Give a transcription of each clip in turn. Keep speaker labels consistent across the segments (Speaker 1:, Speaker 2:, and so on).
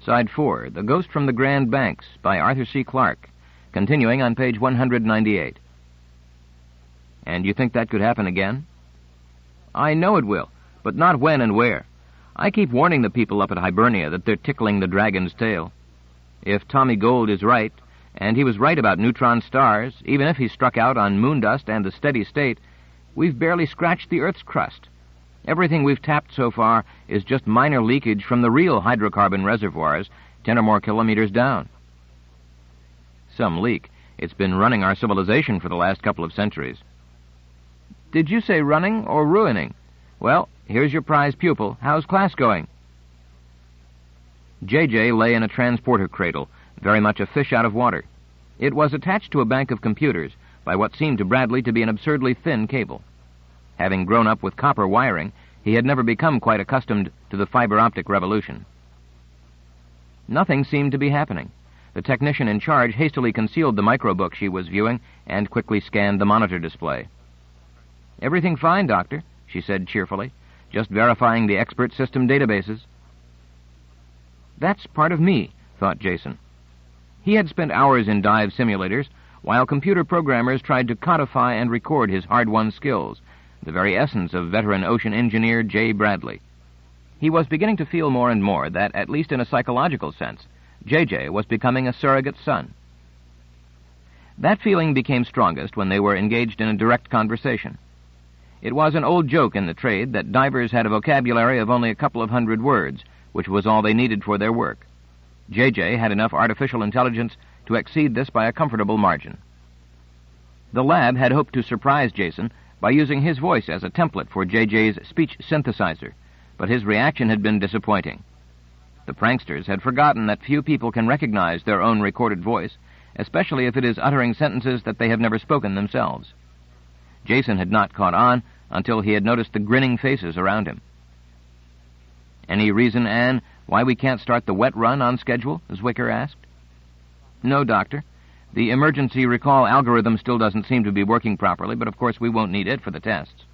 Speaker 1: Side 4, The Ghost from the Grand Banks, by Arthur C. Clarke, continuing on page 198. And you think that could happen again? I know it will, but not when and where. I keep warning the people up at Hibernia that they're tickling the dragon's tail. If Tommy Gold is right, and he was right about neutron stars, even if he struck out on moon dust and a steady state, we've barely scratched the Earth's crust. Everything we've tapped so far is just minor leakage from the real hydrocarbon reservoirs 10 or more kilometers down. Some leak. It's been running our civilization for the last couple of centuries. Did you say running or ruining? Well, here's your prize pupil. How's class going? J.J. lay in a transporter cradle, very much a fish out of water. It was attached to a bank of computers by what seemed to Bradley to be an absurdly thin cable. Having grown up with copper wiring, he had never become quite accustomed to the fiber-optic revolution. Nothing seemed to be happening. The technician in charge hastily concealed the microbook she was viewing and quickly scanned the monitor display. "Everything fine, Doctor," she said cheerfully, "just verifying the expert system databases." That's part of me, thought Jason. He had spent hours in dive simulators, while computer programmers tried to codify and record his hard-won skills, the very essence of veteran ocean engineer J. Bradley. He was beginning to feel more and more that, at least in a psychological sense, J.J. was becoming a surrogate son. That feeling became strongest when they were engaged in a direct conversation. It was an old joke in the trade that divers had a vocabulary of only a couple of hundred words, which was all they needed for their work. J.J. had enough artificial intelligence to exceed this by a comfortable margin. The lab had hoped to surprise Jason by using his voice as a template for J.J.'s speech synthesizer, but his reaction had been disappointing. The pranksters had forgotten that few people can recognize their own recorded voice, especially if it is uttering sentences that they have never spoken themselves. Jason had not caught on until he had noticed the grinning faces around him. "Any reason, Anne, why we can't start the wet run on schedule?" Zwicker asked. "No, Doctor. The emergency recall algorithm still doesn't seem to be working properly, but of course we won't need it for the tests."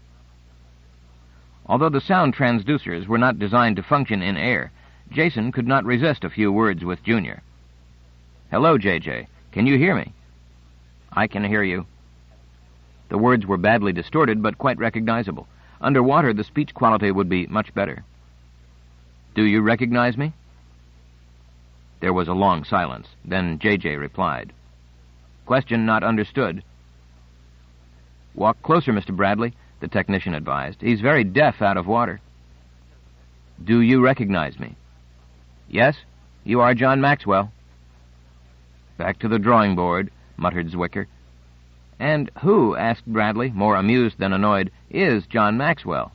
Speaker 1: Although the sound transducers were not designed to function in air, Jason could not resist a few words with Junior. "Hello, J.J. Can you hear me?" "I can hear you." The words were badly distorted, but quite recognizable. Underwater, the speech quality would be much better. "Do you recognize me?" There was a long silence. Then J.J. replied. "Question not understood." "Walk closer, Mr. Bradley," the technician advised. "He's very deaf out of water." "Do you recognize me?" "Yes, you are John Maxwell." "Back to the drawing board," muttered Zwicker. "And who," asked Bradley, more amused than annoyed, "is John Maxwell?"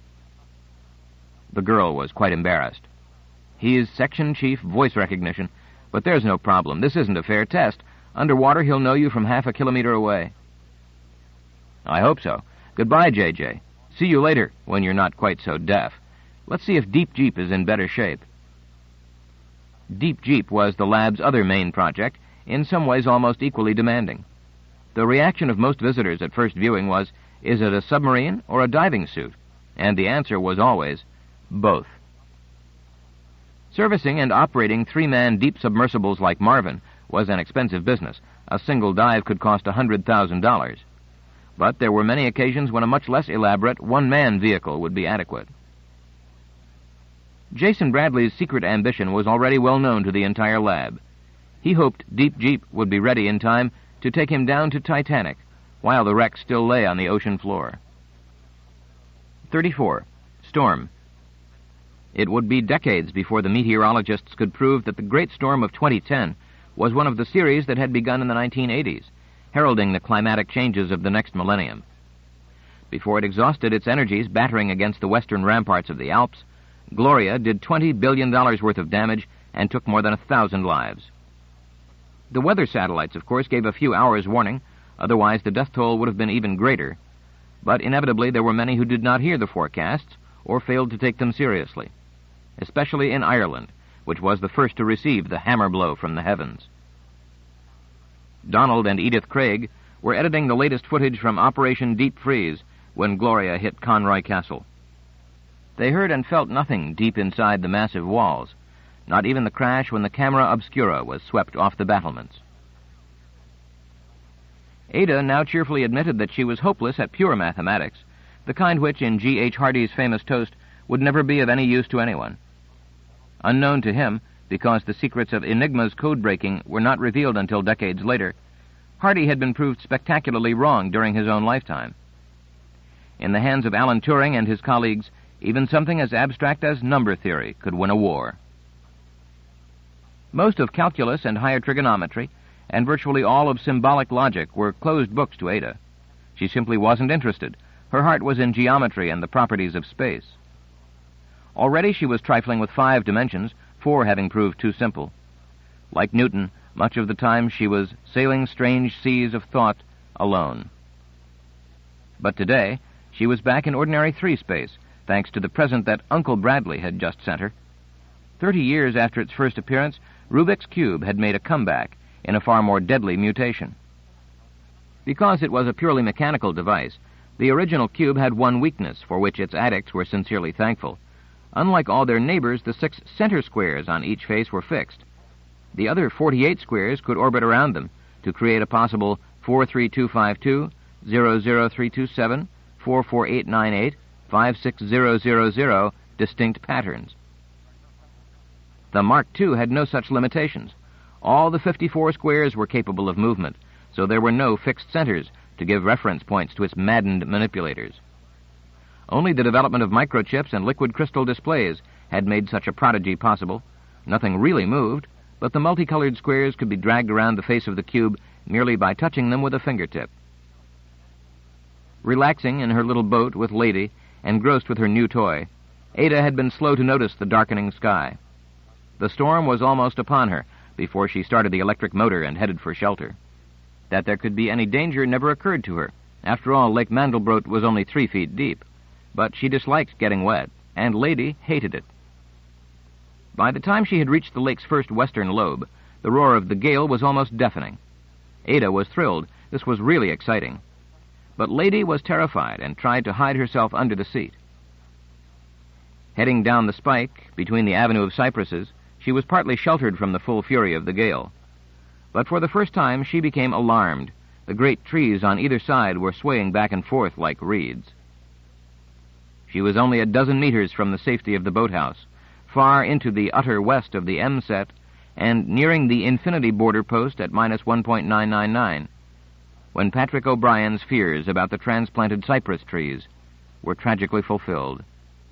Speaker 1: The girl was quite embarrassed. "He's section chief voice recognition, but there's no problem. This isn't a fair test. Underwater, he'll know you from half a kilometer away." "I hope so. Goodbye, J.J. See you later, when you're not quite so deaf. Let's see if Deep Jeep is in better shape." Deep Jeep was the lab's other main project, in some ways almost equally demanding. The reaction of most visitors at first viewing was, is it a submarine or a diving suit? And the answer was always, both. Servicing and operating three-man deep submersibles like Marvin was an expensive business. A single dive could cost $100,000. But there were many occasions when a much less elaborate one-man vehicle would be adequate. Jason Bradley's secret ambition was already well known to the entire lab. He hoped Deep Jeep would be ready in time to take him down to Titanic, while the wreck still lay on the ocean floor. 34. Storm. It would be decades before the meteorologists could prove that the Great Storm of 2010 was one of the series that had begun in the 1980s, heralding the climatic changes of the next millennium. Before it exhausted its energies battering against the western ramparts of the Alps, Gloria did $20 billion worth of damage and took more than 1,000 lives. The weather satellites, of course, gave a few hours' warning, otherwise the death toll would have been even greater. But inevitably there were many who did not hear the forecasts or failed to take them seriously, especially in Ireland, which was the first to receive the hammer blow from the heavens. Donald and Edith Craig were editing the latest footage from Operation Deep Freeze when Gloria hit Conroy Castle. They heard and felt nothing deep inside the massive walls. not even the crash when the camera obscura was swept off the battlements. Ada now cheerfully admitted that she was hopeless at pure mathematics, the kind which, in G.H. Hardy's famous toast, would never be of any use to anyone. Unknown to him, because the secrets of Enigma's code-breaking were not revealed until decades later, Hardy had been proved spectacularly wrong during his own lifetime. In the hands of Alan Turing and his colleagues, even something as abstract as number theory could win a war. Most of calculus and higher trigonometry, and virtually all of symbolic logic, were closed books to Ada. She simply wasn't interested. Her heart was in geometry and the properties of space. Already she was trifling with 5 dimensions, 4 having proved too simple. Like Newton, much of the time she was sailing strange seas of thought alone. But today, she was back in ordinary 3 space, thanks to the present that Uncle Bradley had just sent her. 30 years after its first appearance, Rubik's Cube had made a comeback in a far more deadly mutation. Because it was a purely mechanical device, the original cube had one weakness for which its addicts were sincerely thankful. Unlike all their neighbors, the 6 center squares on each face were fixed. The other 48 squares could orbit around them to create a possible 43252, 00327, 44898, 56000 distinct patterns. The Mark II had no such limitations. All the 54 squares were capable of movement, so there were no fixed centers to give reference points to its maddened manipulators. Only the development of microchips and liquid crystal displays had made such a prodigy possible. Nothing really moved, but the multicolored squares could be dragged around the face of the cube merely by touching them with a fingertip. Relaxing in her little boat with Lady, engrossed with her new toy, Ada had been slow to notice the darkening sky. The storm was almost upon her before she started the electric motor and headed for shelter. That there could be any danger never occurred to her. After all, Lake Mandelbrot was only 3 feet deep. But she disliked getting wet, and Lady hated it. By the time she had reached the lake's first western lobe, the roar of the gale was almost deafening. Ada was thrilled. This was really exciting. But Lady was terrified and tried to hide herself under the seat. Heading down the spike, between the avenue of cypresses, she was partly sheltered from the full fury of the gale. But for the first time she became alarmed. The great trees on either side were swaying back and forth like reeds. She was only a dozen meters from the safety of the boathouse, far into the utter west of the M-set, and nearing the infinity border post at minus 1.999, when Patrick O'Brien's fears about the transplanted cypress trees were tragically fulfilled.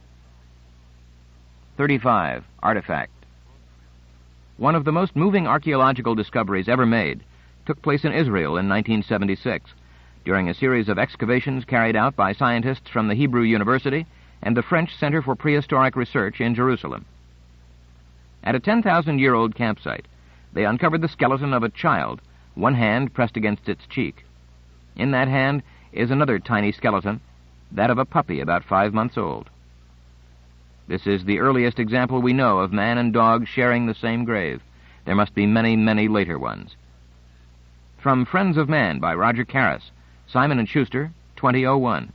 Speaker 1: 35. Artifact. One of the most moving archaeological discoveries ever made took place in Israel in 1976, during a series of excavations carried out by scientists from the Hebrew University and the French Center for Prehistoric Research in Jerusalem. At a 10,000-year-old campsite, they uncovered the skeleton of a child, one hand pressed against its cheek. In that hand is another tiny skeleton, that of a puppy about 5 months old. This is the earliest example we know of man and dog sharing the same grave. There must be many, many later ones. From Friends of Man by Roger Karras, Simon & Schuster, 2001.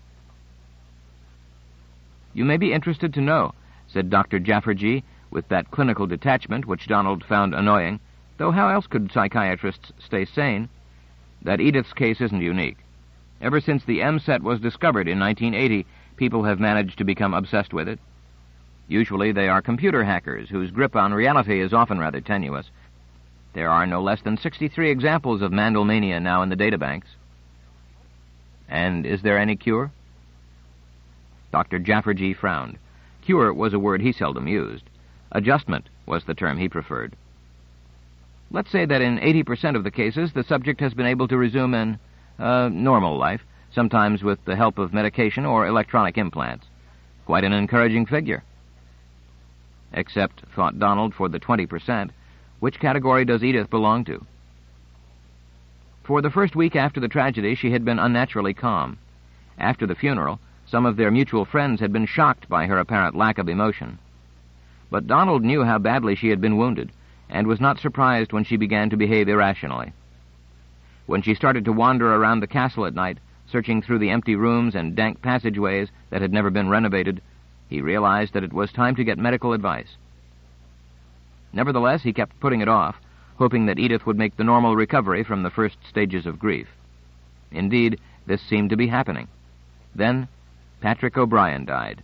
Speaker 1: You may be interested to know, said Dr. Jafferji, with that clinical detachment which Donald found annoying, though how else could psychiatrists stay sane, that Edith's case isn't unique. Ever since the M-set was discovered in 1980, people have managed to become obsessed with it. Usually they are computer hackers whose grip on reality is often rather tenuous. There are no less than 63 examples of Mandelmania now in the databanks. And is there any cure? Dr. Jafferji frowned. Cure was a word he seldom used. Adjustment was the term he preferred. Let's say that in 80% of the cases, the subject has been able to resume an normal life, sometimes with the help of medication or electronic implants. Quite an encouraging figure. Except, thought Donald, for the 20%, which category does Edith belong to? For the first week after the tragedy, she had been unnaturally calm. After the funeral, some of their mutual friends had been shocked by her apparent lack of emotion. But Donald knew how badly she had been wounded, and was not surprised when she began to behave irrationally. When she started to wander around the castle at night, searching through the empty rooms and dank passageways that had never been renovated, he realized that it was time to get medical advice. Nevertheless, he kept putting it off, hoping that Edith would make the normal recovery from the first stages of grief. Indeed, this seemed to be happening. Then, Patrick O'Brien died.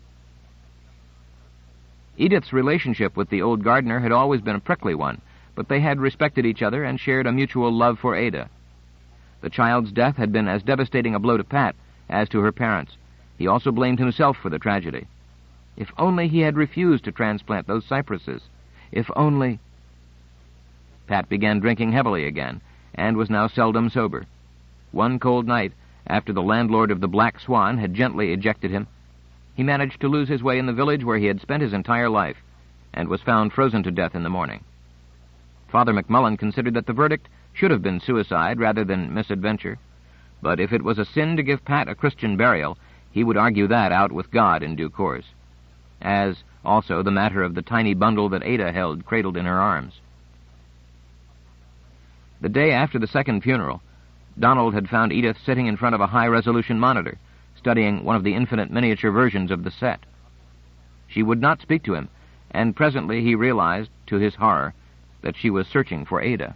Speaker 1: Edith's relationship with the old gardener had always been a prickly one, but they had respected each other and shared a mutual love for Ada. The child's death had been as devastating a blow to Pat as to her parents. He also blamed himself for the tragedy. If only he had refused to transplant those cypresses. If only... Pat began drinking heavily again, and was now seldom sober. One cold night, after the landlord of the Black Swan had gently ejected him, he managed to lose his way in the village where he had spent his entire life, and was found frozen to death in the morning. Father McMullen considered that the verdict should have been suicide rather than misadventure, but if it was a sin to give Pat a Christian burial, he would argue that out with God in due course, as also the matter of the tiny bundle that Ada held cradled in her arms. The day after the second funeral, Donald had found Edith sitting in front of a high-resolution monitor, studying one of the infinite miniature versions of the set. She would not speak to him, and presently he realized, to his horror, that she was searching for Ada.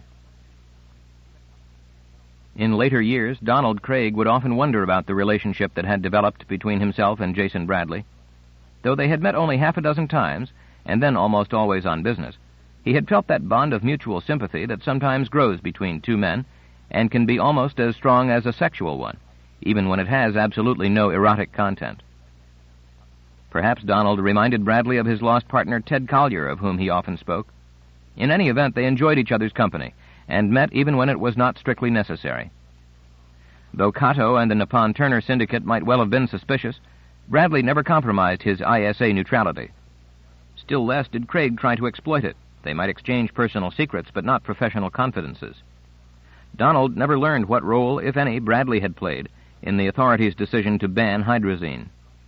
Speaker 1: In later years, Donald Craig would often wonder about the relationship that had developed between himself and Jason Bradley. Though they had met only half a dozen times, and then almost always on business, he had felt that bond of mutual sympathy that sometimes grows between two men and can be almost as strong as a sexual one, even when it has absolutely no erotic content. Perhaps Donald reminded Bradley of his lost partner Ted Collier, of whom he often spoke. In any event, they enjoyed each other's company, and met even when it was not strictly necessary. Though Cato and the Nippon Turner Syndicate might well have been suspicious, Bradley never compromised his ISA neutrality. Still less did Craig try to exploit it. They might exchange personal secrets, but not professional confidences. Donald never learned what role, if any, Bradley had played in the authorities' decision to ban hydrazine.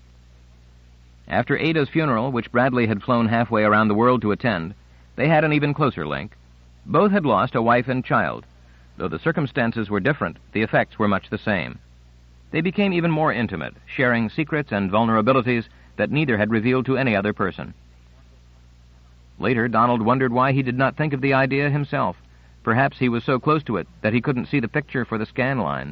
Speaker 1: After Ada's funeral, which Bradley had flown halfway around the world to attend, they had an even closer link. Both had lost a wife and child. Though the circumstances were different, the effects were much the same. They became even more intimate, sharing secrets and vulnerabilities that neither had revealed to any other person. Later, Donald wondered why he did not think of the idea himself. Perhaps he was so close to it that he couldn't see the picture for the scan lines.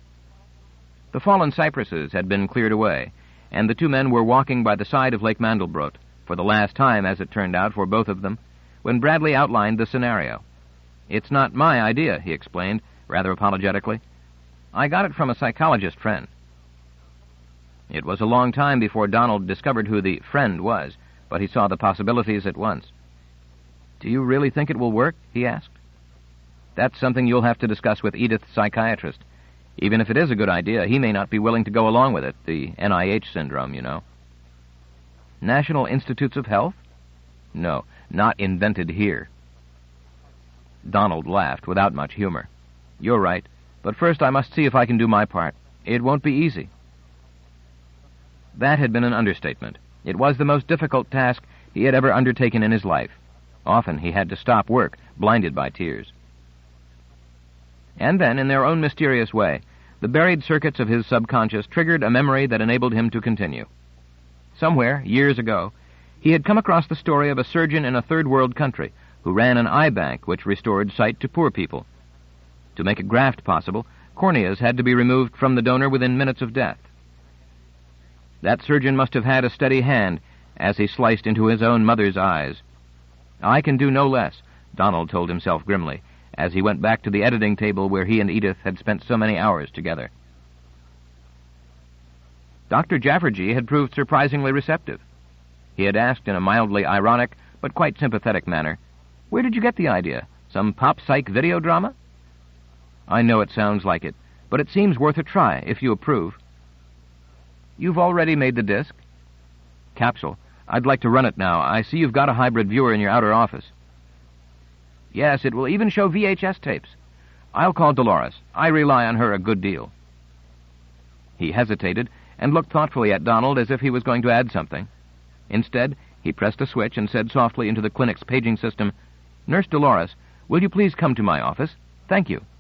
Speaker 1: The fallen cypresses had been cleared away, and the two men were walking by the side of Lake Mandelbrot, for the last time, as it turned out, for both of them, when Bradley outlined the scenario. "It's not my idea," he explained, rather apologetically. "I got it from a psychologist friend." It was a long time before Donald discovered who the friend was, but he saw the possibilities at once. "Do you really think it will work?" he asked. "That's something you'll have to discuss with Edith's psychiatrist. Even if it is a good idea, he may not be willing to go along with it, the NIH syndrome, you know." "National Institutes of Health?" "No, not invented here." Donald laughed without much humor. "You're right, but first I must see if I can do my part. It won't be easy." That had been an understatement. It was the most difficult task he had ever undertaken in his life. Often he had to stop work, blinded by tears. And then, in their own mysterious way, the buried circuits of his subconscious triggered a memory that enabled him to continue. Somewhere, years ago, he had come across the story of a surgeon in a third-world country who ran an eye bank which restored sight to poor people. To make a graft possible, corneas had to be removed from the donor within minutes of death. That surgeon must have had a steady hand as he sliced into his own mother's eyes. "I can do no less," Donald told himself grimly, as he went back to the editing table where he and Edith had spent so many hours together. Dr. Jaffergy had proved surprisingly receptive. He had asked in a mildly ironic but quite sympathetic manner, "Where did you get the idea? Some pop-psych video drama?" "I know it sounds like it, but it seems worth a try, if you approve." "You've already made the disc?" "Capsule. I'd like to run it now. I see you've got a hybrid viewer in your outer office." "Yes, it will even show VHS tapes. I'll call Dolores. I rely on her a good deal." He hesitated and looked thoughtfully at Donald as if he was going to add something. Instead, he pressed a switch and said softly into the clinic's paging system, "Nurse Dolores, will you please come to my office? Thank you."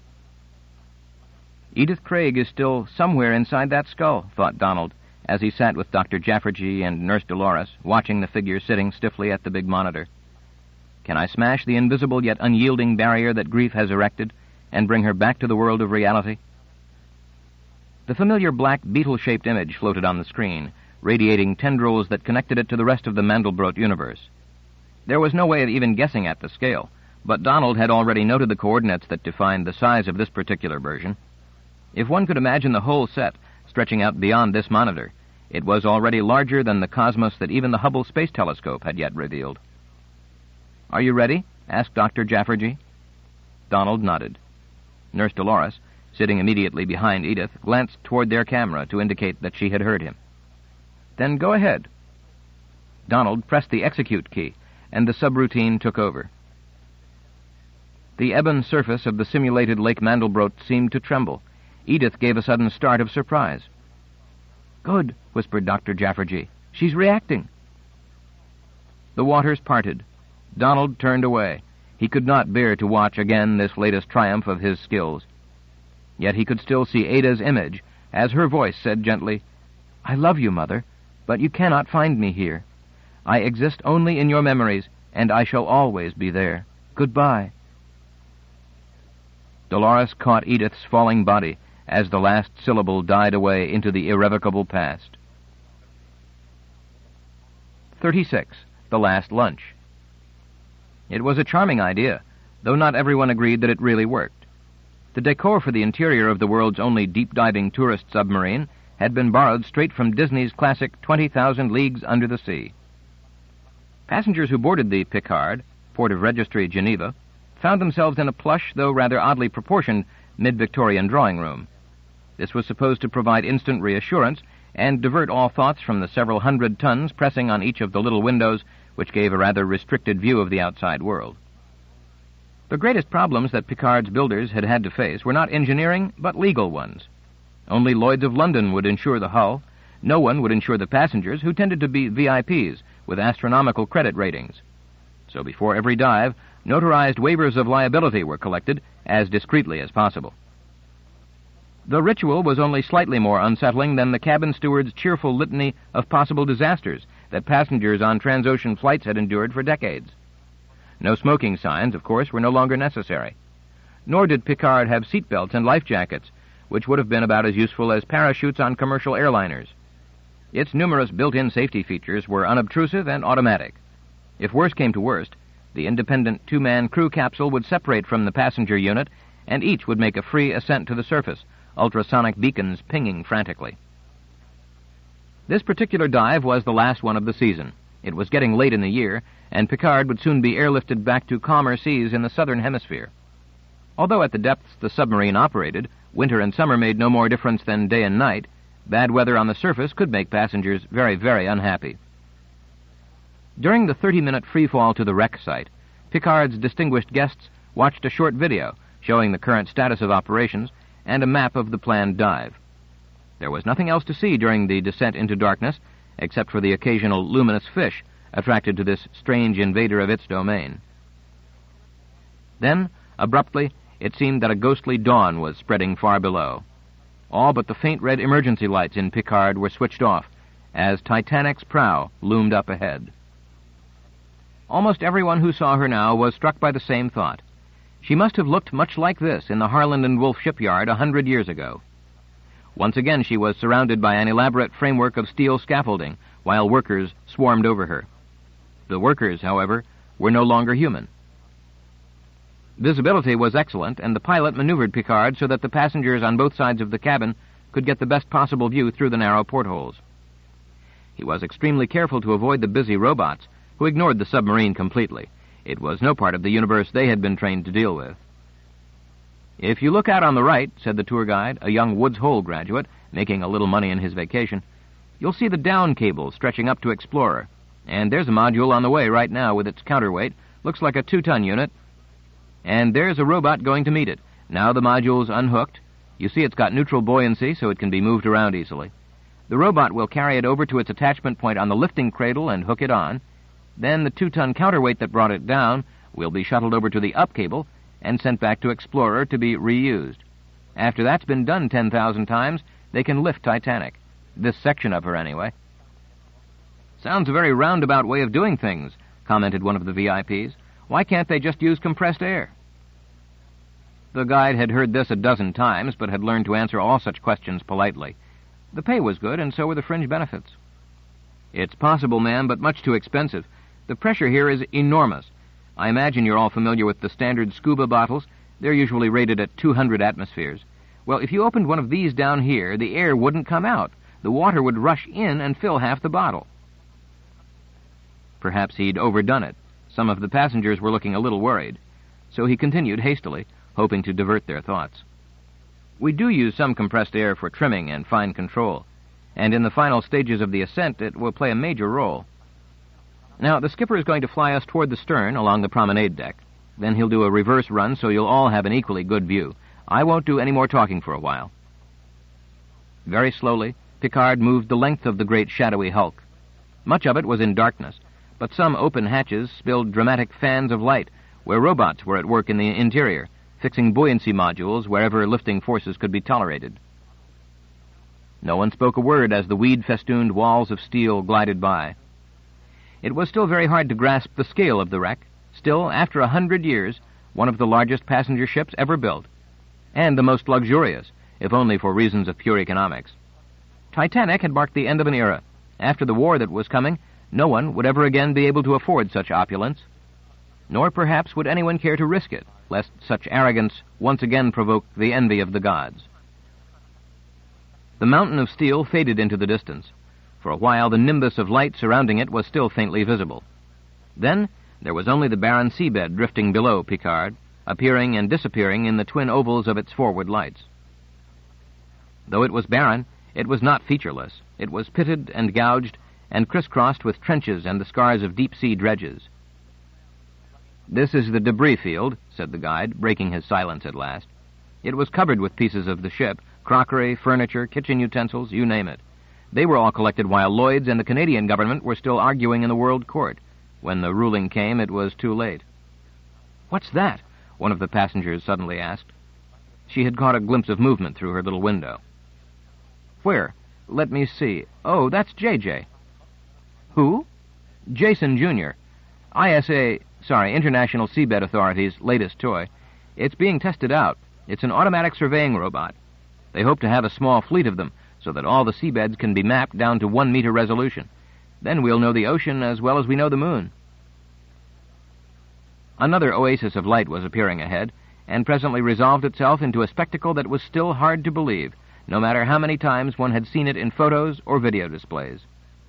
Speaker 1: Edith Craig is still somewhere inside that skull, thought Donald, as he sat with Dr. Jaffergy and Nurse Dolores, watching the figure sitting stiffly at the big monitor. Can I smash the invisible yet unyielding barrier that grief has erected and bring her back to the world of reality? The familiar black beetle-shaped image floated on the screen, radiating tendrils that connected it to the rest of the Mandelbrot universe. There was no way of even guessing at the scale, but Donald had already noted the coordinates that defined the size of this particular version. If one could imagine the whole set stretching out beyond this monitor, it was already larger than the cosmos that even the Hubble Space Telescope had yet revealed. "Are you ready?" asked Dr. Jaffergy. Donald nodded. Nurse Dolores, sitting immediately behind Edith, glanced toward their camera to indicate that she had heard him. "Then go ahead." Donald pressed the execute key, and the subroutine took over. The ebon surface of the simulated Lake Mandelbrot seemed to tremble. Edith gave a sudden start of surprise. "Good," whispered Dr. Jaffergy. "She's reacting." The waters parted. Donald turned away. He could not bear to watch again this latest triumph of his skills. Yet he could still see Ada's image, as her voice said gently, "I love you, Mother, but you cannot find me here. I exist only in your memories, and I shall always be there. Goodbye." Dolores caught Edith's falling body as the last syllable died away into the irrevocable past. 36. The Last Lunch. It was a charming idea, though not everyone agreed that it really worked. The decor for the interior of the world's only deep-diving tourist submarine had been borrowed straight from Disney's classic 20,000 Leagues Under the Sea. Passengers who boarded the Picard, Port of Registry, Geneva, found themselves in a plush, though rather oddly proportioned, mid-Victorian drawing room. This was supposed to provide instant reassurance and divert all thoughts from the several hundred tons pressing on each of the little windows which gave a rather restricted view of the outside world. The greatest problems that Picard's builders had had to face were not engineering, but legal ones. Only Lloyd's of London would insure the hull. No one would insure the passengers, who tended to be VIPs with astronomical credit ratings. So before every dive, notarized waivers of liability were collected as discreetly as possible. The ritual was only slightly more unsettling than the cabin steward's cheerful litany of possible disasters that passengers on transocean flights had endured for decades. No smoking signs, of course, were no longer necessary. Nor did Picard have seatbelts and life jackets, which would have been about as useful as parachutes on commercial airliners. Its numerous built-in safety features were unobtrusive and automatic. If worse came to worst, the independent two-man crew capsule would separate from the passenger unit, and each would make a free ascent to the surface, ultrasonic beacons pinging frantically. This particular dive was the last one of the season. It was getting late in the year, and Picard would soon be airlifted back to calmer seas in the southern hemisphere. Although at the depths the submarine operated, winter and summer made no more difference than day and night, bad weather on the surface could make passengers very, very unhappy. During the 30-minute freefall to the wreck site, Picard's distinguished guests watched a short video showing the current status of operations and a map of the planned dive. There was nothing else to see during the descent into darkness, except for the occasional luminous fish attracted to this strange invader of its domain. Then, abruptly, it seemed that a ghostly dawn was spreading far below. All but the faint red emergency lights in Picard were switched off, as Titanic's prow loomed up ahead. Almost everyone who saw her now was struck by the same thought. She must have looked much like this in the Harland and Wolff shipyard 100 years ago. Once again she was surrounded by an elaborate framework of steel scaffolding, while workers swarmed over her. The workers, however, were no longer human. Visibility was excellent, and the pilot maneuvered Picard so that the passengers on both sides of the cabin could get the best possible view through the narrow portholes. He was extremely careful to avoid the busy robots, who ignored the submarine completely. It was no part of the universe they had been trained to deal with. "If you look out on the right," said the tour guide, a young Woods Hole graduate, making a little money in his vacation, "you'll see the down cable stretching up to Explorer. And there's a module on the way right now with its counterweight. Looks like a 2-ton unit. And there's a robot going to meet it. Now the module's unhooked. You see it's got neutral buoyancy, so it can be moved around easily. The robot will carry it over to its attachment point on the lifting cradle and hook it on. Then the 2-ton counterweight that brought it down will be shuttled over to the up cable and sent back to Explorer to be reused. After that's been done 10,000 times, they can lift Titanic. This section of her, anyway." "Sounds a very roundabout way of doing things," commented one of the VIPs. Why can't they just use compressed air? The guide had heard this a dozen times, but had learned to answer all such questions politely. The pay was good, and so were the fringe benefits. It's possible, ma'am, but much too expensive. The pressure here is enormous. I imagine you're all familiar with the standard scuba bottles. They're usually rated at 200 atmospheres. Well, if you opened one of these down here, the air wouldn't come out. The water would rush in and fill half the bottle. Perhaps he'd overdone it. Some of the passengers were looking a little worried. So he continued hastily, hoping to divert their thoughts. We do use some compressed air for trimming and fine control, and in the final stages of the ascent it will play a major role. Now, the skipper is going to fly us toward the stern along the promenade deck. Then he'll do a reverse run so you'll all have an equally good view. I won't do any more talking for a while. Very slowly, Picard moved the length of the great shadowy hulk. Much of it was in darkness, but some open hatches spilled dramatic fans of light, where robots were at work in the interior, fixing buoyancy modules wherever lifting forces could be tolerated. No one spoke a word as the weed-festooned walls of steel glided by. It was still very hard to grasp the scale of the wreck, still, after 100 years, one of the largest passenger ships ever built, and the most luxurious, if only for reasons of pure economics. Titanic had marked the end of an era. After the war that was coming, no one would ever again be able to afford such opulence, nor perhaps would anyone care to risk it, lest such arrogance once again provoke the envy of the gods. The mountain of steel faded into the distance. For a while the nimbus of light surrounding it was still faintly visible. Then there was only the barren seabed drifting below Picard, appearing and disappearing in the twin ovals of its forward lights. Though it was barren, it was not featureless. It was pitted and gouged and crisscrossed with trenches and the scars of deep-sea dredges. "This is the debris field," said the guide, breaking his silence at last. It was covered with pieces of the ship, crockery, furniture, kitchen utensils, you name it. They were all collected while Lloyd's and the Canadian government were still arguing in the World Court. When the ruling came, it was too late. "What's that?" one of the passengers suddenly asked. She had caught a glimpse of movement through her little window. "Where? Let me see. Oh, that's J.J." "Who?" "Jason, Jr. International Seabed Authority's latest toy. It's being tested out. It's an automatic surveying robot. They hope to have a small fleet of them, so that all the seabeds can be mapped down to 1-meter resolution. Then we'll know the ocean as well as we know the moon." Another oasis of light was appearing ahead, and presently resolved itself into a spectacle that was still hard to believe, no matter how many times one had seen it in photos or video displays.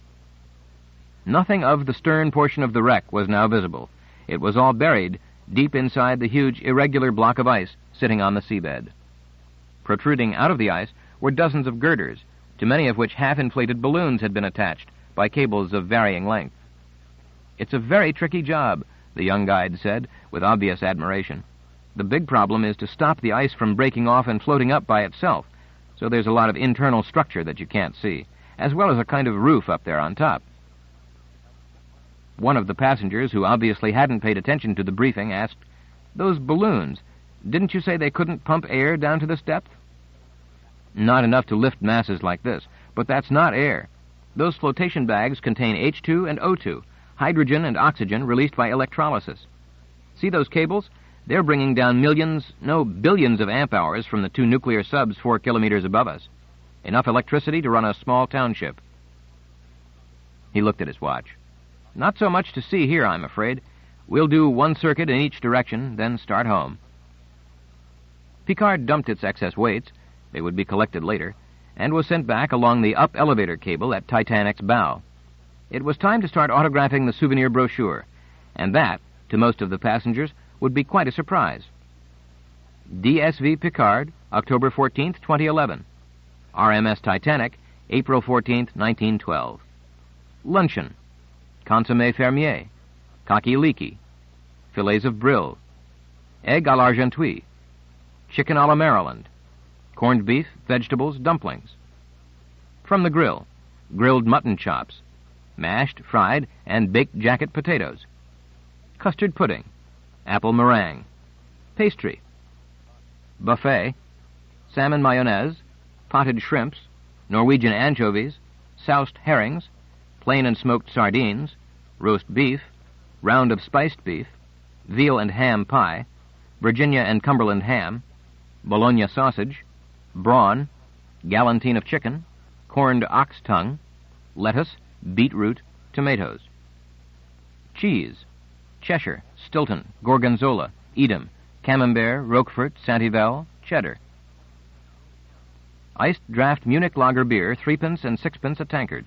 Speaker 1: Nothing of the stern portion of the wreck was now visible. It was all buried deep inside the huge irregular block of ice sitting on the seabed. Protruding out of the ice were dozens of girders, to many of which half-inflated balloons had been attached by cables of varying length. "It's a very tricky job," the young guide said, with obvious admiration. "The big problem is to stop the ice from breaking off and floating up by itself, so there's a lot of internal structure that you can't see, as well as a kind of roof up there on top." One of the passengers, who obviously hadn't paid attention to the briefing, asked, "Those balloons, didn't you say they couldn't pump air down to this depth?" "Not enough to lift masses like this, but that's not air. Those flotation bags contain H2 and O2, hydrogen and oxygen released by electrolysis. See those cables? They're bringing down billions of amp-hours from the 2 nuclear subs 4 kilometers above us. Enough electricity to run a small township." He looked at his watch. "Not so much to see here, I'm afraid. We'll do 1 circuit in each direction, then start home." Picard dumped its excess weights, they would be collected later, and was sent back along the up elevator cable at Titanic's bow. It was time to start autographing the souvenir brochure, and that, to most of the passengers, would be quite a surprise. DSV Picard, October 14th, 2011. RMS Titanic, April 14th, 1912. Luncheon: consommé fermier, coqui leaky, fillets of brill, egg à l'argenteuil, chicken à la Maryland, corned beef, vegetables, dumplings. From the grill: grilled mutton chops, mashed, fried, and baked jacket potatoes, custard pudding, apple meringue, pastry. Buffet: salmon mayonnaise, potted shrimps, Norwegian anchovies, soused herrings, plain and smoked sardines, roast beef, round of spiced beef, veal and ham pie, Virginia and Cumberland ham, Bologna sausage, brawn, galantine of chicken, corned ox tongue, lettuce, beetroot, tomatoes. Cheese: Cheshire, Stilton, Gorgonzola, Edam, Camembert, Roquefort, Saint-Yvel, Cheddar. Iced draft Munich lager beer, 3d and 6d a tankard.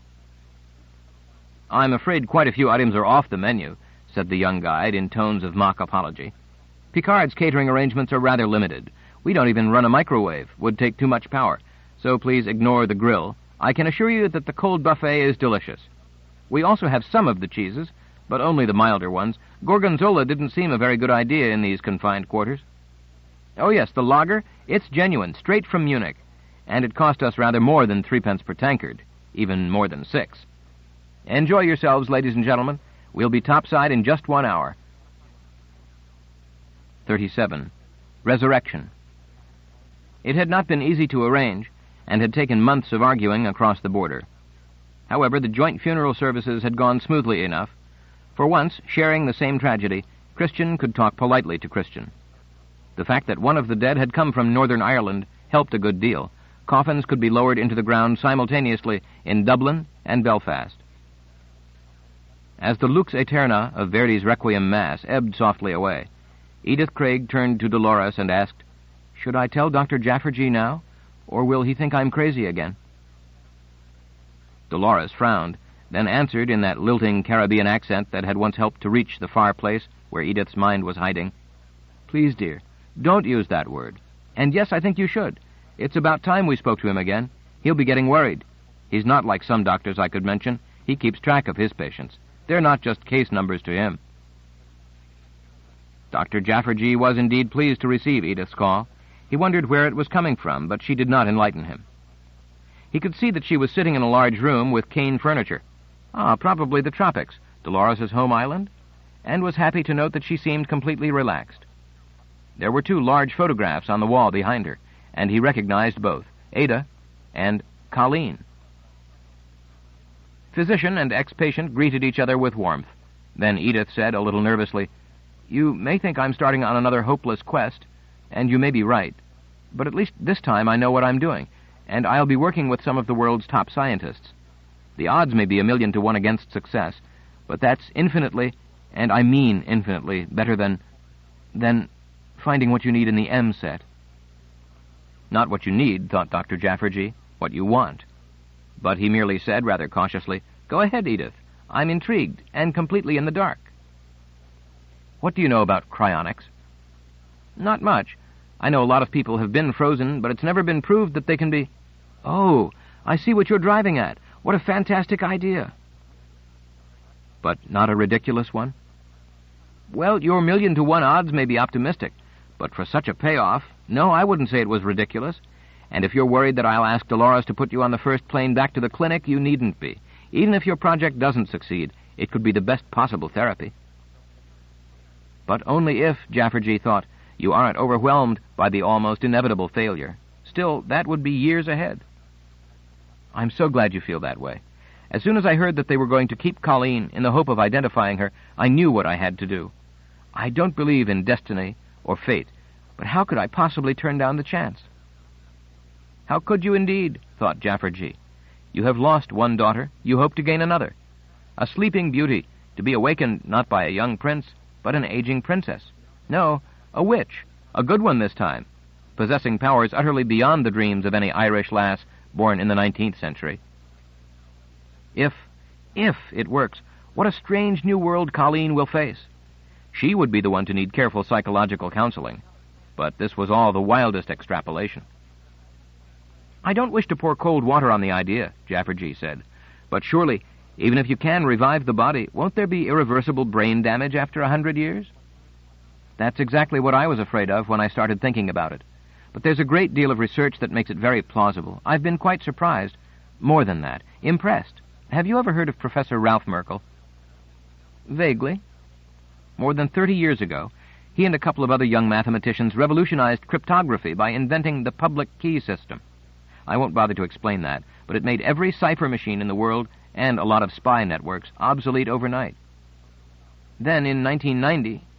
Speaker 1: "I'm afraid quite a few items are off the menu," said the young guide in tones of mock apology. "Picard's catering arrangements are rather limited. We don't even run a microwave. Would take too much power. So please ignore the grill. I can assure you that the cold buffet is delicious. We also have some of the cheeses, but only the milder ones. Gorgonzola didn't seem a very good idea in these confined quarters. Oh yes, the lager, it's genuine, straight from Munich, and it cost us rather more than 3d per tankard, even more than 6. Enjoy yourselves, ladies and gentlemen. We'll be topside in just 1 hour." 37. Resurrection. It had not been easy to arrange, and had taken months of arguing across the border. However, the joint funeral services had gone smoothly enough. For once, sharing the same tragedy, Christian could talk politely to Christian. The fact that one of the dead had come from Northern Ireland helped a good deal. Coffins could be lowered into the ground simultaneously in Dublin and Belfast. As the Lux Aeterna of Verdi's Requiem Mass ebbed softly away, Edith Craig turned to Dolores and asked, "Should I tell Dr. Jaffergy now, or will he think I'm crazy again?" Dolores frowned, then answered in that lilting Caribbean accent that had once helped to reach the far place where Edith's mind was hiding. "Please, dear, don't use that word. And yes, I think you should. It's about time we spoke to him again. He'll be getting worried. He's not like some doctors I could mention. He keeps track of his patients. They're not just case numbers to him." Dr. Jaffergy was indeed pleased to receive Edith's call. He wondered where it was coming from, but she did not enlighten him. He could see that she was sitting in a large room with cane furniture. Probably the tropics, Dolores' home island, and was happy to note that she seemed completely relaxed. There were 2 large photographs on the wall behind her, and he recognized both, Ada and Colleen. Physician and ex-patient greeted each other with warmth. Then Edith said a little nervously, "You may think I'm starting on another hopeless quest, and you may be right, but at least this time I know what I'm doing, and I'll be working with some of the world's top scientists. The odds may be 1,000,000 to 1 against success, but that's infinitely, and I mean infinitely, better than finding what you need in the M set." Not what you need, thought Dr. Jaffergy, what you want. But he merely said, rather cautiously, "Go ahead, Edith. I'm intrigued, and completely in the dark." "What do you know about cryonics?" "Not much. I know a lot of people have been frozen, but it's never been proved that they can be—" "Oh, I see what you're driving at. What a fantastic idea." "But not a ridiculous one?" "Well, your 1,000,000 to 1 odds may be optimistic, but for such a payoff, no, I wouldn't say it was ridiculous. And if you're worried that I'll ask Dolores to put you on the first plane back to the clinic, you needn't be. Even if your project doesn't succeed, it could be the best possible therapy." But only if, Jaffergy thought, you aren't overwhelmed by the almost inevitable failure. Still, that would be years ahead. "I'm so glad you feel that way. As soon as I heard that they were going to keep Colleen in the hope of identifying her, I knew what I had to do. I don't believe in destiny or fate, but how could I possibly turn down the chance?" "How could you indeed?" thought Jaffergy. "You have lost 1 daughter, you hope to gain another. A sleeping beauty, to be awakened not by a young prince, but an aging princess. No, a witch, a good one this time, possessing powers utterly beyond the dreams of any Irish lass born in the 19th century. If it works, what a strange new world Colleen will face. She would be the one to need careful psychological counseling, but this was all the wildest extrapolation." "I don't wish to pour cold water on the idea," Jaffergy said, "but surely, even if you can revive the body, won't there be irreversible brain damage after 100 years? That's exactly what I was afraid of when I started thinking about it. But there's a great deal of research that makes it very plausible. I've been quite surprised. More than that, impressed. Have you ever heard of Professor Ralph Merkel?" "Vaguely." More than 30 years ago, he and a couple of other young mathematicians revolutionized cryptography by inventing the public key system. I won't bother to explain that, but it made every cipher machine in the world, and a lot of spy networks, obsolete overnight. Then, in 1990,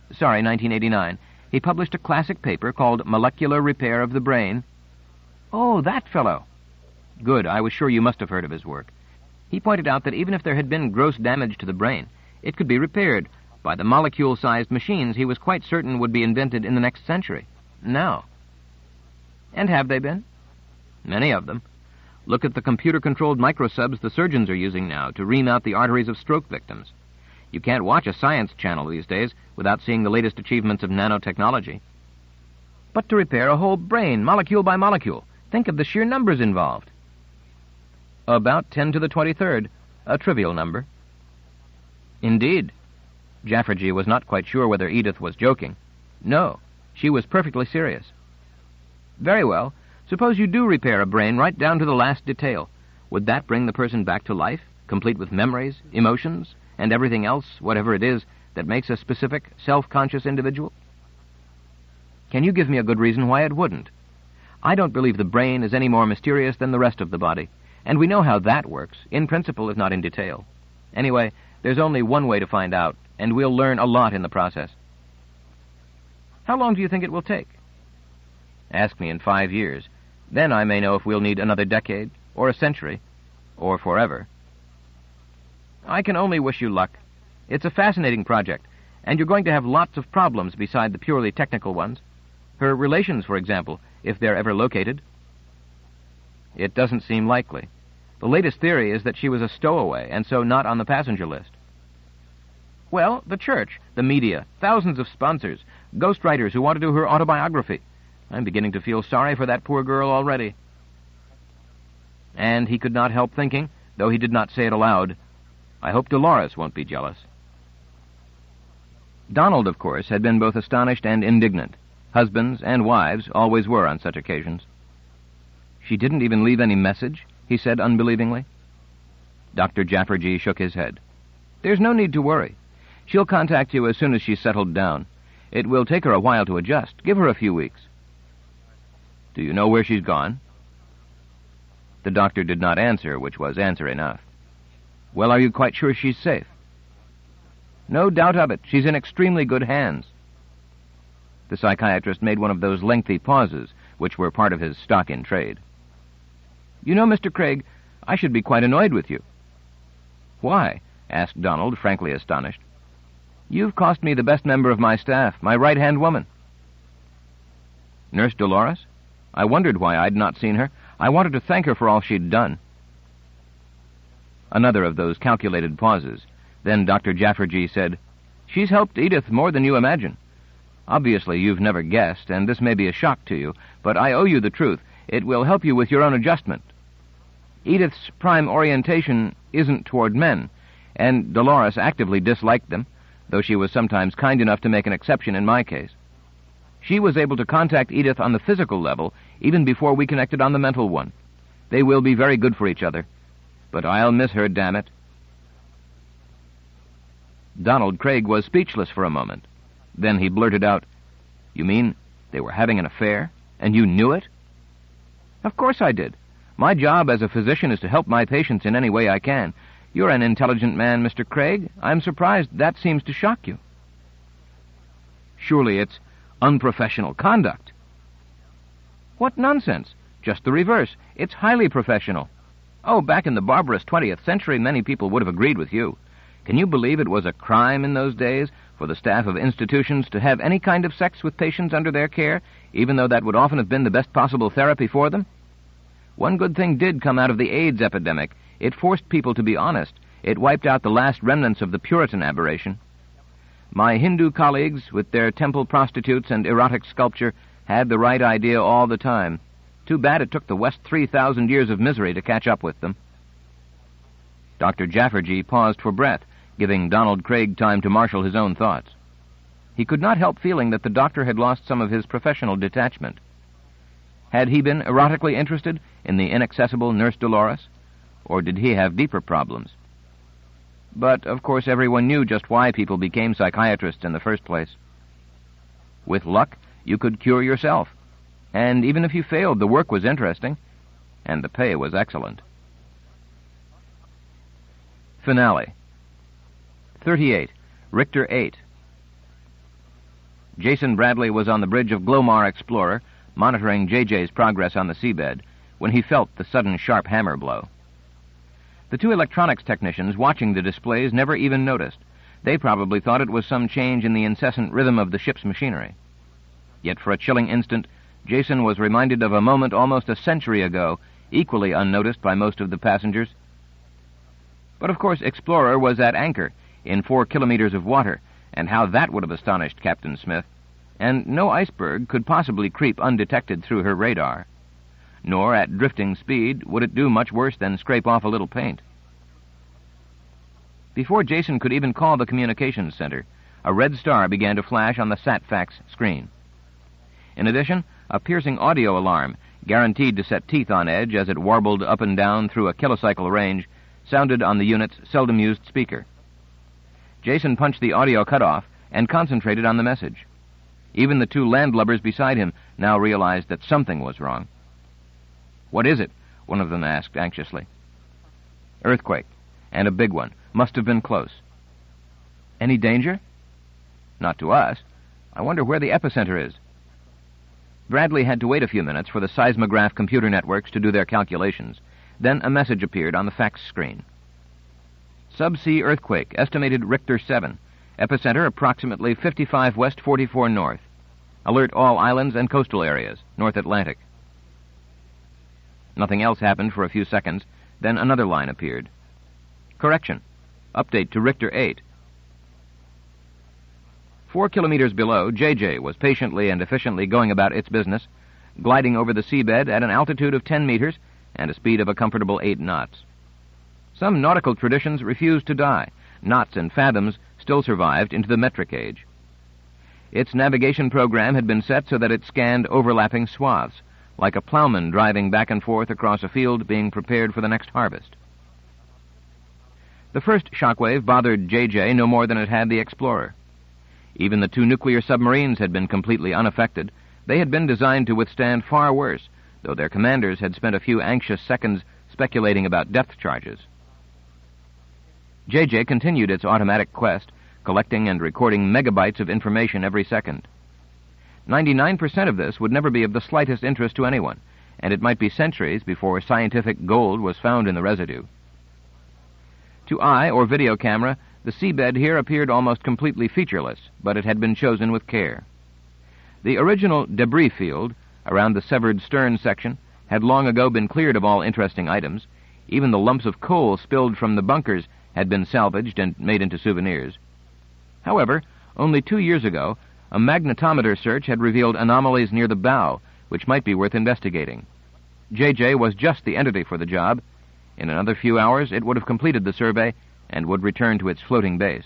Speaker 1: 1989, he published a classic paper called Molecular Repair of the Brain. Oh, that fellow. Good, I was sure you must have heard of his work. He pointed out that even if there had been gross damage to the brain, it could be repaired by the molecule-sized machines he was quite certain would be invented in the next century. Now. And have they been? Many of them. Look at the computer-controlled microsubs the surgeons are using now to ream out the arteries of stroke victims. You can't watch a science channel these days without seeing the latest achievements of nanotechnology. But to repair a whole brain, molecule by molecule, think of the sheer numbers involved. About 10 to the 23rd, a trivial number. Indeed. Jaffergy was not quite sure whether Edith was joking. No, she was perfectly serious. Very well. Suppose you do repair a brain right down to the last detail. Would that bring the person back to life, complete with memories, emotions, and everything else, whatever it is, that makes a specific, self-conscious individual? Can you give me a good reason why it wouldn't? I don't believe the brain is any more mysterious than the rest of the body, and we know how that works, in principle if not in detail. Anyway, there's only one way to find out, and we'll learn a lot in the process. How long do you think it will take? Ask me in 5 years. Then I may know if we'll need another decade, or a century, or forever. I can only wish you luck. It's a fascinating project, and you're going to have lots of problems beside the purely technical ones. Her relations, for example, if they're ever located. It doesn't seem likely. The latest theory is that she was a stowaway, and so not on the passenger list. Well, the church, the media, thousands of sponsors, ghostwriters who want to do her autobiography. I'm beginning to feel sorry for that poor girl already. And he could not help thinking, though he did not say it aloud, I hope Dolores won't be jealous. Donald, of course, had been both astonished and indignant. Husbands and wives always were on such occasions. She didn't even leave any message, he said unbelievingly. Dr. Jaffergy shook his head. There's no need to worry. She'll contact you as soon as she's settled down. It will take her a while to adjust. Give her a few weeks. Do you know where she's gone? The doctor did not answer, which was answer enough. Well, are you quite sure she's safe? No doubt of it. She's in extremely good hands. The psychiatrist made one of those lengthy pauses, which were part of his stock in trade. You know, Mr. Craig, I should be quite annoyed with you. Why? Asked Donald, frankly astonished. You've cost me the best member of my staff, my right-hand woman. Nurse Dolores? I wondered why I'd not seen her. I wanted to thank her for all she'd done. Another of those calculated pauses. Then Dr. Jaffergy said, She's helped Edith more than you imagine. Obviously, you've never guessed, and this may be a shock to you, but I owe you the truth. It will help you with your own adjustment. Edith's prime orientation isn't toward men, and Dolores actively disliked them, though she was sometimes kind enough to make an exception in my case. She was able to contact Edith on the physical level even before we connected on the mental one. They will be very good for each other. But I'll miss her, damn it. Donald Craig was speechless for a moment. Then he blurted out, You mean they were having an affair, and you knew it? Of course I did. My job as a physician is to help my patients in any way I can. You're an intelligent man, Mr. Craig. I'm surprised that seems to shock you. Surely it's unprofessional conduct. What nonsense. Just the reverse. It's highly professional. Oh, back in the barbarous 20th century, many people would have agreed with you. Can you believe it was a crime in those days for the staff of institutions to have any kind of sex with patients under their care, even though that would often have been the best possible therapy for them? One good thing did come out of the AIDS epidemic. It forced people to be honest. It wiped out the last remnants of the Puritan aberration. My Hindu colleagues, with their temple prostitutes and erotic sculpture, had the right idea all the time. Too bad it took the West 3,000 years of misery to catch up with them. Dr. Jaffergy paused for breath, giving Donald Craig time to marshal his own thoughts. He could not help feeling that the doctor had lost some of his professional detachment. Had he been erotically interested in the inaccessible Nurse Dolores, or did he have deeper problems? But, of course, everyone knew just why people became psychiatrists in the first place. With luck, you could cure yourself. And even if you failed, the work was interesting, and the pay was excellent. Finale. 38. Richter 8. Jason Bradley was on the bridge of Glomar Explorer, monitoring JJ's progress on the seabed, when he felt the sudden sharp hammer blow. The two electronics technicians watching the displays never even noticed. They probably thought it was some change in the incessant rhythm of the ship's machinery. Yet for a chilling instant, Jason was reminded of a moment almost a century ago, equally unnoticed by most of the passengers. But of course Explorer was at anchor, in 4 kilometers of water, and how that would have astonished Captain Smith. And no iceberg could possibly creep undetected through her radar. Nor at drifting speed would it do much worse than scrape off a little paint. Before Jason could even call the communications center, a red star began to flash on the SatFax screen. In addition, a piercing audio alarm, guaranteed to set teeth on edge as it warbled up and down through a kilocycle range, sounded on the unit's seldom-used speaker. Jason punched the audio cutoff and concentrated on the message. Even the two landlubbers beside him now realized that something was wrong. "What is it?" one of them asked anxiously. "Earthquake, and a big one. Must have been close." "Any danger?" "Not to us. I wonder where the epicenter is." Bradley had to wait a few minutes for the seismograph computer networks to do their calculations. Then a message appeared on the fax screen. "Subsea earthquake, estimated Richter 7. Epicenter approximately 55 west, 44 north. Alert all islands and coastal areas, North Atlantic." Nothing else happened for a few seconds. Then another line appeared. "Correction. Update to Richter 8. 4 kilometers below, JJ was patiently and efficiently going about its business, gliding over the seabed at an altitude of 10 meters and a speed of a comfortable 8 knots. Some nautical traditions refused to die. Knots and fathoms still survived into the metric age. Its navigation program had been set so that it scanned overlapping swaths, like a plowman driving back and forth across a field being prepared for the next harvest. The first shockwave bothered JJ no more than it had the Explorer. Even the two nuclear submarines had been completely unaffected. They had been designed to withstand far worse, though their commanders had spent a few anxious seconds speculating about depth charges. JJ continued its automatic quest, collecting and recording megabytes of information every second. 99% of this would never be of the slightest interest to anyone, and it might be centuries before scientific gold was found in the residue. To eye or video camera, the seabed here appeared almost completely featureless, but it had been chosen with care. The original debris field, around the severed stern section, had long ago been cleared of all interesting items. Even the lumps of coal spilled from the bunkers had been salvaged and made into souvenirs. However, only 2 years ago, a magnetometer search had revealed anomalies near the bow, which might be worth investigating. JJ was just the entity for the job. In another few hours, it would have completed the survey and would return to its floating base.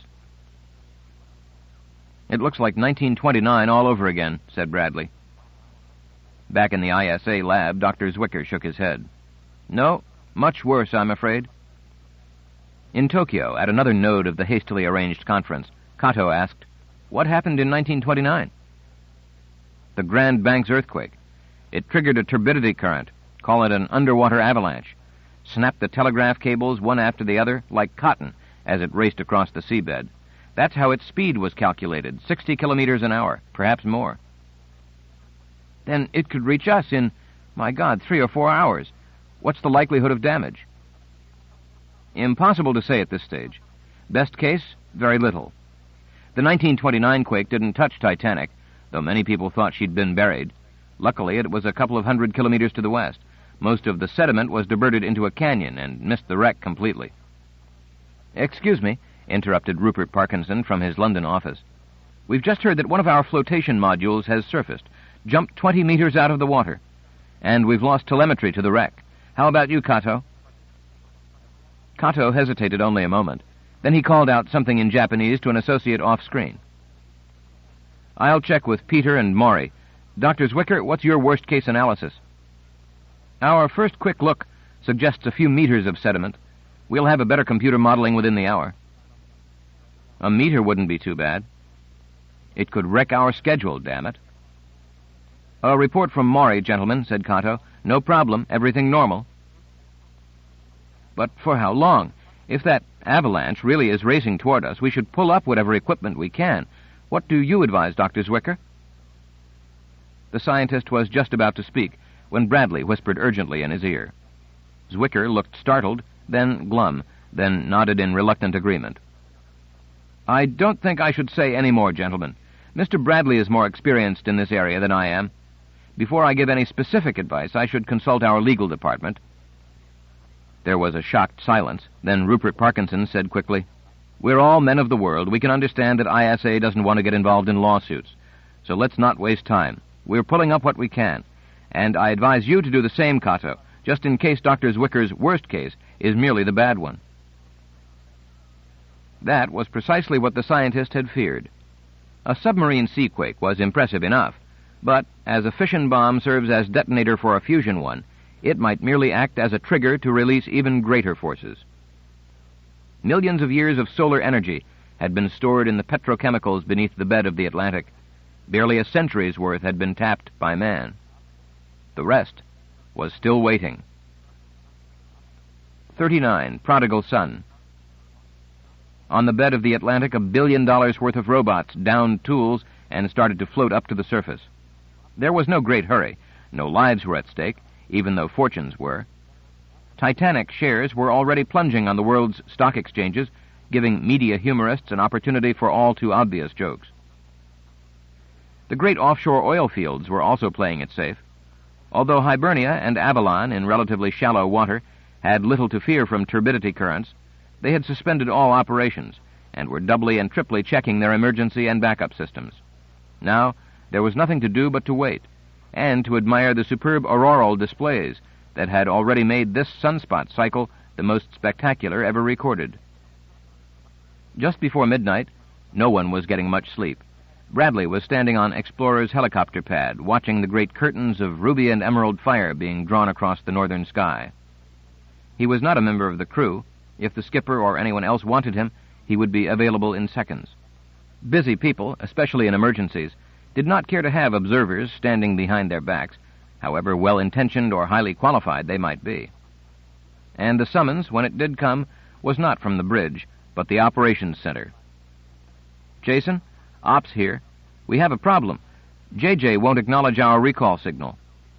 Speaker 1: "It looks like 1929 all over again," said Bradley. Back in the ISA lab, Dr. Zwicker shook his head. "No, much worse, I'm afraid." In Tokyo, at another node of the hastily arranged conference, Kato asked, "What happened in 1929? "The Grand Banks earthquake. It triggered a turbidity current. Call it an underwater avalanche. Snapped the telegraph cables one after the other like cotton as it raced across the seabed. That's how its speed was calculated, 60 kilometers an hour, perhaps more." "Then it could reach us in, 3 or 4 hours. What's the likelihood of damage?" "Impossible to say at this stage. Best case, very little. The 1929 quake didn't touch Titanic, though many people thought she'd been buried. Luckily, it was a couple of 100 kilometers to the west. Most of the sediment was diverted into a canyon and missed the wreck completely." "Excuse me," interrupted Rupert Parkinson from his London office. "We've just heard that one of our flotation modules has surfaced, jumped 20 meters out of the water. And we've lost telemetry to the wreck. How about you, Kato?" Kato hesitated only a moment. Then he called out something in Japanese to an associate off-screen. "I'll check with Peter and Maury. Dr. Zwicker, what's your worst-case analysis?" "Our first quick look suggests a few meters of sediment. We'll have a better computer modeling within the hour." "A meter wouldn't be too bad." "It could wreck our schedule, damn it." "A report from Maury, gentlemen," said Kato. "No problem. Everything normal." "But for how long? If that avalanche really is racing toward us, we should pull up whatever equipment we can. What do you advise, Dr. Zwicker?" The scientist was just about to speak when Bradley whispered urgently in his ear. Zwicker looked startled, then glum, then nodded in reluctant agreement. "I don't think I should say any more, gentlemen. Mr. Bradley is more experienced in this area than I am. Before I give any specific advice, I should consult our legal department." There was a shocked silence. Then Rupert Parkinson said quickly, "We're all men of the world. We can understand that ISA doesn't want to get involved in lawsuits. So let's not waste time. We're pulling up what we can. And I advise you to do the same, Cato, just in case Dr. Zwicker's worst case is merely the bad one." That was precisely what the scientist had feared. A submarine seaquake was impressive enough, but as a fission bomb serves as detonator for a fusion one, it might merely act as a trigger to release even greater forces. Millions of years of solar energy had been stored in the petrochemicals beneath the bed of the Atlantic. Barely a century's worth had been tapped by man. The rest was still waiting. 39. Prodigal Son. On the bed of the Atlantic, $1 billion worth of robots downed tools and started to float up to the surface. There was no great hurry. No lives were at stake, even though fortunes were. Titanic shares were already plunging on the world's stock exchanges, giving media humorists an opportunity for all too obvious jokes. The great offshore oil fields were also playing it safe. Although Hibernia and Avalon, in relatively shallow water, had little to fear from turbidity currents, they had suspended all operations and were doubly and triply checking their emergency and backup systems. Now, there was nothing to do but to wait, and to admire the superb auroral displays that had already made this sunspot cycle the most spectacular ever recorded. Just before midnight, no one was getting much sleep. Bradley was standing on Explorer's helicopter pad, watching the great curtains of ruby and emerald fire being drawn across the northern sky. He was not a member of the crew. If the skipper or anyone else wanted him, he would be available in seconds. Busy people, especially in emergencies, did not care to have observers standing behind their backs, however well-intentioned or highly qualified they might be. And the summons, when it did come, was not from the bridge, but the operations center. "Jason, Ops here. We have a problem. JJ won't acknowledge our recall signal."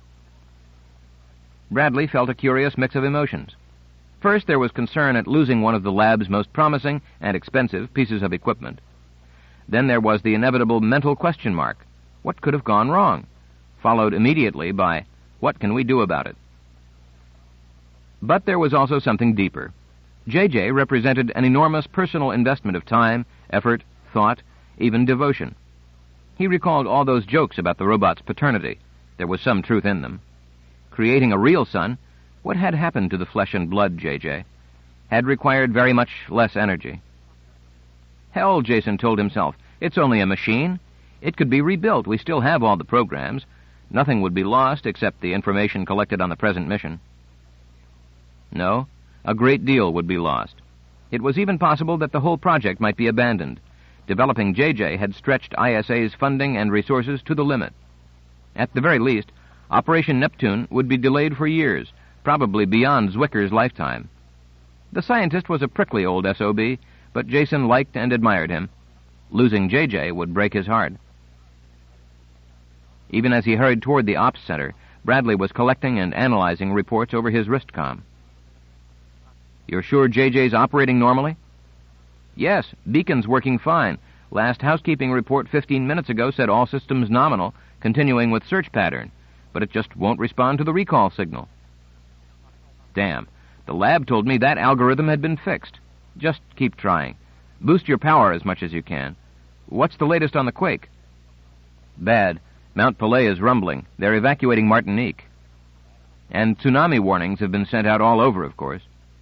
Speaker 1: Bradley felt a curious mix of emotions. First, there was concern at losing one of the lab's most promising and expensive pieces of equipment. Then there was the inevitable mental question mark. What could have gone wrong? Followed immediately by, what can we do about it? But there was also something deeper. JJ represented an enormous personal investment of time, effort, thought, even devotion. He recalled all those jokes about the robot's paternity. There was some truth in them. Creating a real son, what had happened to the flesh and blood JJ? Had required very much less energy. Hell, Jason told himself, it's only a machine. It could be rebuilt. We still have all the programs. Nothing would be lost except the information collected on the present mission. No, a great deal would be lost. It was even possible that the whole project might be abandoned. Developing JJ had stretched ISA's funding and resources to the limit. At the very least, Operation Neptune would be delayed for years, probably beyond Zwicker's lifetime. The scientist was a prickly old SOB, but Jason liked and admired him. Losing JJ would break his heart. Even as he hurried toward the ops center, Bradley was collecting and analyzing reports over his wristcom. "You're sure JJ's operating normally?" "Yes, beacon's working fine. Last housekeeping report 15 minutes ago said all systems nominal, continuing with search pattern, but it just won't respond to the recall signal." "Damn, the lab told me that algorithm had been fixed. Just keep trying. Boost your power as much as you can. What's the latest on the quake?" "Bad. Mount Pelée is rumbling. They're evacuating Martinique. And tsunami warnings have been sent out all over, of course."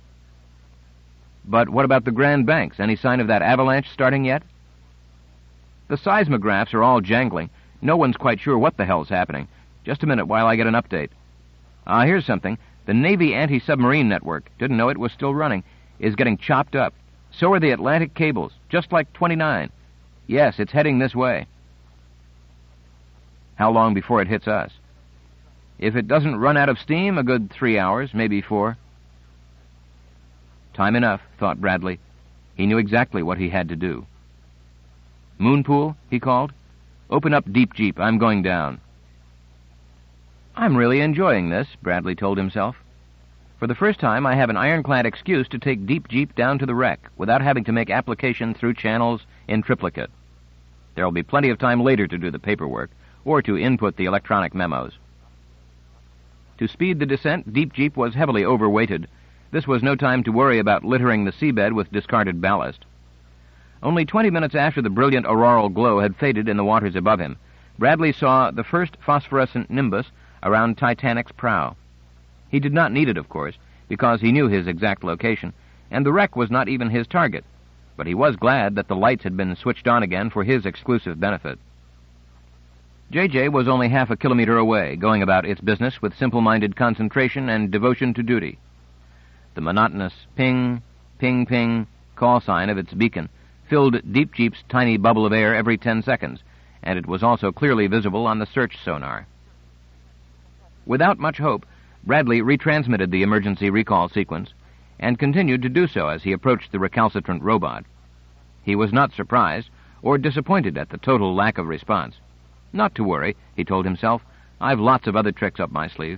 Speaker 1: "But what about the Grand Banks? Any sign of that avalanche starting yet?" "The seismographs are all jangling. No one's quite sure what the hell's happening. Just a minute while I get an update. Here's something. The Navy anti-submarine network, didn't know it was still running, is getting chopped up. So are the Atlantic cables, just like 29. Yes, it's heading this way." "How long before it hits us?" "If it doesn't run out of steam, a good 3 hours, maybe 4. Time enough, thought Bradley. He knew exactly what he had to do. "Moonpool," he called. "Open up Deep Jeep. I'm going down." "I'm really enjoying this," Bradley told himself. "For the first time, I have an ironclad excuse to take Deep Jeep down to the wreck without having to make application through channels in triplicate. There'll be plenty of time later to do the paperwork or to input the electronic memos." To speed the descent, Deep Jeep was heavily overweighted. This was no time to worry about littering the seabed with discarded ballast. Only 20 minutes after the brilliant auroral glow had faded in the waters above him, Bradley saw the first phosphorescent nimbus around Titanic's prow. He did not need it, of course, because he knew his exact location, and the wreck was not even his target, but he was glad that the lights had been switched on again for his exclusive benefit. J.J. was only half a kilometer away, going about its business with simple-minded concentration and devotion to duty. The monotonous ping, ping, ping call sign of its beacon filled Deep Jeep's tiny bubble of air every 10 seconds, and it was also clearly visible on the search sonar. Without much hope, Bradley retransmitted the emergency recall sequence and continued to do so as he approached the recalcitrant robot. He was not surprised or disappointed at the total lack of response. Not to worry, he told himself. I've lots of other tricks up my sleeve.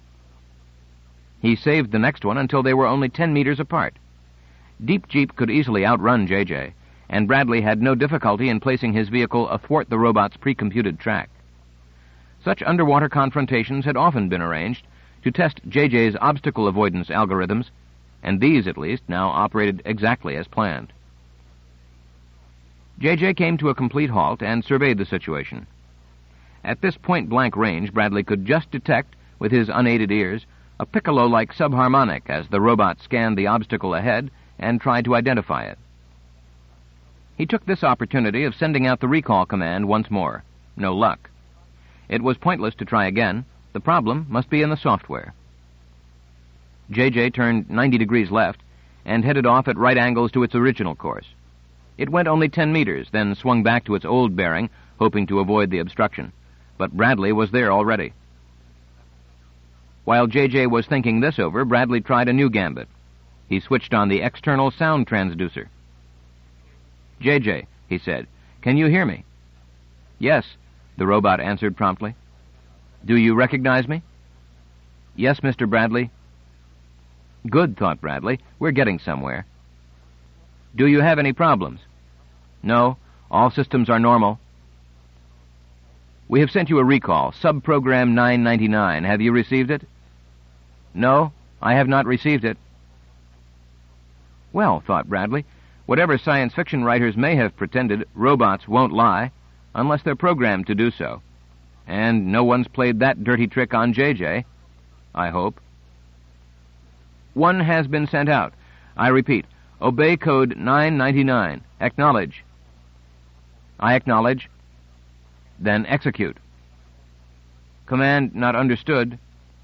Speaker 1: He saved the next one until they were only 10 meters apart. Deep Jeep could easily outrun J.J., and Bradley had no difficulty in placing his vehicle athwart the robot's pre-computed track. Such underwater confrontations had often been arranged to test J.J.'s obstacle avoidance algorithms, and these, at least, now operated exactly as planned. J.J. came to a complete halt and surveyed the situation. At this point-blank range, Bradley could just detect, with his unaided ears, a piccolo-like subharmonic as the robot scanned the obstacle ahead and tried to identify it. He took this opportunity of sending out the recall command once more. No luck. It was pointless to try again. The problem must be in the software. J.J. turned 90 degrees left and headed off at right angles to its original course. It went only 10 meters, then swung back to its old bearing, hoping to avoid the obstruction. But Bradley was there already. While J.J. was thinking this over, Bradley tried a new gambit. He switched on the external sound transducer. "J.J.," he said, "can you hear me?" "Yes," the robot answered promptly. "Do you recognize me?" "Yes, Mr. Bradley." Good, thought Bradley. We're getting somewhere. "Do you have any problems?" "No, all systems are normal." "We have sent you a recall, subprogram 999. Have you received it?" "No, I have not received it." Well, thought Bradley, whatever science fiction writers may have pretended, robots won't lie, unless they're programmed to do so. And no one's played that dirty trick on J.J., I hope. "One has been sent out. I repeat, obey code 999. Acknowledge." "I acknowledge." "Then execute." "Command not understood."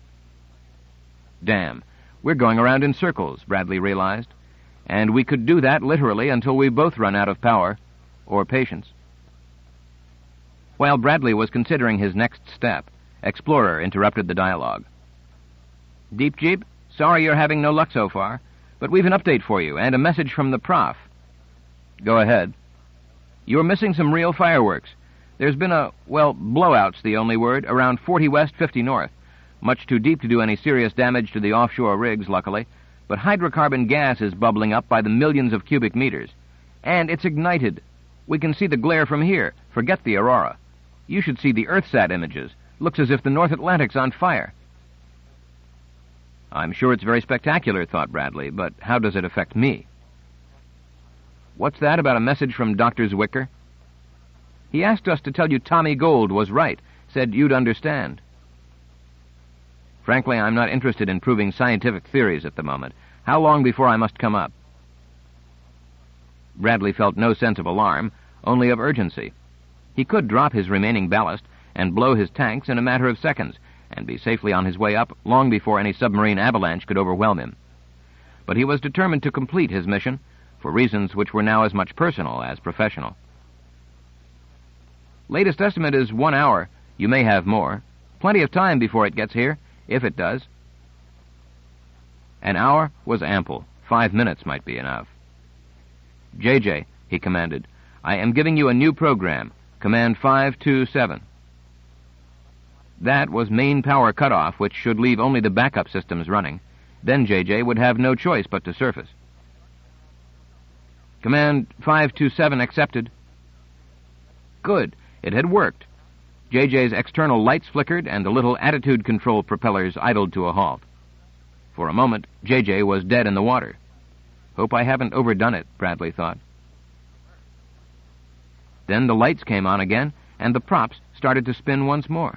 Speaker 1: Damn, we're going around in circles, Bradley realized. And we could do that literally until we both run out of power, or patience. While Bradley was considering his next step, Explorer interrupted the dialogue. "Deep Jeep, sorry you're having no luck so far, but we've an update for you and a message from the Prof." "Go ahead." "You're missing some real fireworks. There's been blowout's the only word, around 40 west, 50 north. Much too deep to do any serious damage to the offshore rigs, luckily, but hydrocarbon gas is bubbling up by the millions of cubic meters. And it's ignited. We can see the glare from here. Forget the aurora. You should see the Earthsat images. Looks as if the North Atlantic's on fire." "I'm sure it's very spectacular," thought Bradley, "but how does it affect me?" "What's that about a message from Dr. Zwicker?" "He asked us to tell you Tommy Gold was right, said you'd understand." "Frankly, I'm not interested in proving scientific theories at the moment. How long before I must come up?" Bradley felt no sense of alarm, only of urgency. He could drop his remaining ballast and blow his tanks in a matter of seconds and be safely on his way up long before any submarine avalanche could overwhelm him. But he was determined to complete his mission for reasons which were now as much personal as professional. "Latest estimate is 1 hour. You may have more. Plenty of time before it gets here, if it does." An hour was ample. 5 minutes might be enough. "J.J.," he commanded, I am giving you a new program. Command 527. That was main power cutoff, which should leave only the backup systems running. Then JJ would have no choice but to surface. Command 527 accepted. Good. It had worked. JJ's external lights flickered, and the little attitude control propellers idled to a halt. For a moment, JJ was dead in the water. Hope I haven't overdone it, Bradley thought. Then the lights came on again, and the props started to spin once more.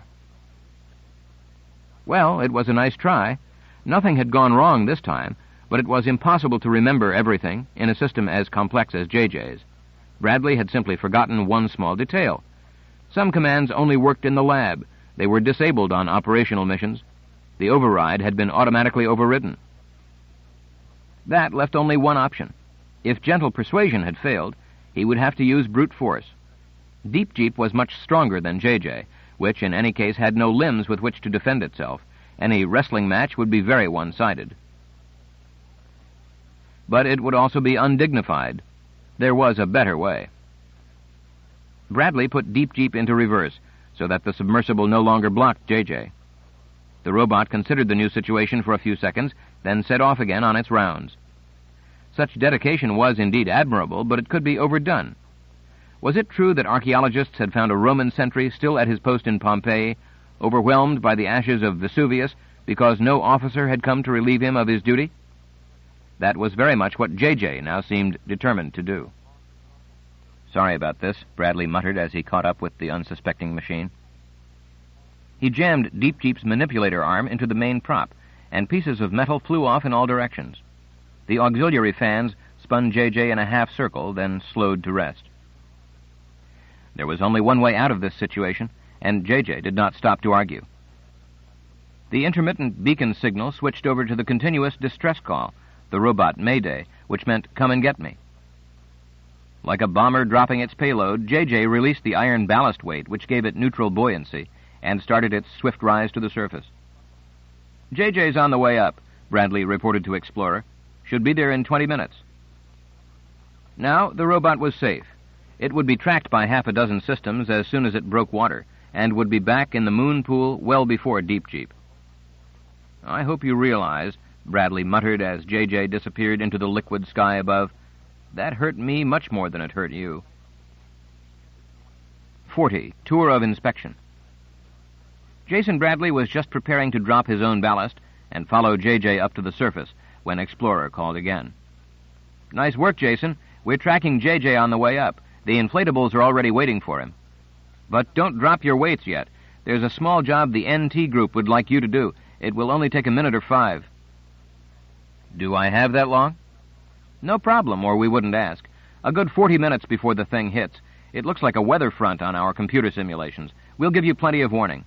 Speaker 1: Well, it was a nice try. Nothing had gone wrong this time, but it was impossible to remember everything in a system as complex as JJ's. Bradley had simply forgotten one small detail. Some commands only worked in the lab. They were disabled on operational missions. The override had been automatically overridden. That left only one option. If gentle persuasion had failed, he would have to use brute force. Deep Jeep was much stronger than JJ, which in any case had no limbs with which to defend itself. Any wrestling match would be very one-sided. But it would also be undignified. There was a better way. Bradley put Deep Jeep into reverse, so that the submersible no longer blocked JJ. The robot considered the new situation for a few seconds, then set off again on its rounds. Such dedication was indeed admirable, but it could be overdone. Was it true that archaeologists had found a Roman sentry still at his post in Pompeii, overwhelmed by the ashes of Vesuvius because no officer had come to relieve him of his duty? That was very much what JJ now seemed determined to do. "Sorry about this," Bradley muttered as he caught up with the unsuspecting machine. He jammed Deep Jeep's manipulator arm into the main prop, and pieces of metal flew off in all directions. The auxiliary fans spun JJ in a half circle, then slowed to rest. There was only one way out of this situation, and JJ did not stop to argue. The intermittent beacon signal switched over to the continuous distress call, the robot Mayday, which meant "come and get me." Like a bomber dropping its payload, JJ released the iron ballast weight, which gave it neutral buoyancy, and started its swift rise to the surface. "JJ's on the way up," Bradley reported to Explorer. "Should be there in 20 minutes. Now the robot was safe. It would be tracked by half a dozen systems as soon as it broke water, and would be back in the moon pool well before Deep Jeep. "I hope you realize," Bradley muttered as JJ disappeared into the liquid sky above, "that hurt me much more than it hurt you." 40. Tour of Inspection. Jason Bradley was just preparing to drop his own ballast and follow JJ up to the surface when Explorer called again. "Nice work, Jason. We're tracking JJ on the way up. The inflatables are already waiting for him. But don't drop your weights yet. There's a small job the NT group would like you to do. It will only take a minute or 5. "Do I have that long?" "No problem, or we wouldn't ask. A good 40 minutes before the thing hits. It looks like a weather front on our computer simulations. We'll give you plenty of warning."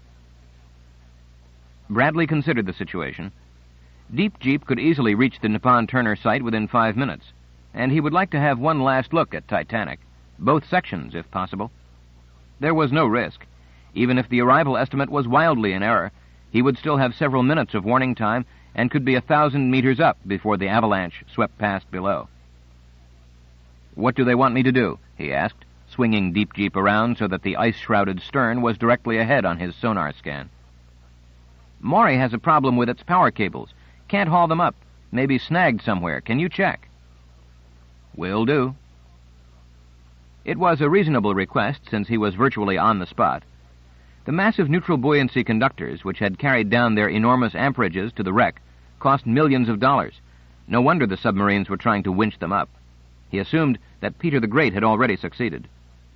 Speaker 1: Bradley considered the situation. Deep Jeep could easily reach the Nippon Turner site within 5 minutes, and he would like to have one last look at Titanic, both sections if possible. There was no risk. Even if the arrival estimate was wildly in error, he would still have several minutes of warning time and could be 1,000 meters up before the avalanche swept past below. "What do they want me to do?" he asked, swinging Deep Jeep around so that the ice-shrouded stern was directly ahead on his sonar scan. "Maury has a problem with its power cables. Can't haul them up. Maybe snagged somewhere. Can you check?" "Will do." It was a reasonable request, since he was virtually on the spot. The massive neutral buoyancy conductors, which had carried down their enormous amperages to the wreck, cost millions of dollars. No wonder the submarines were trying to winch them up. He assumed that Peter the Great had already succeeded.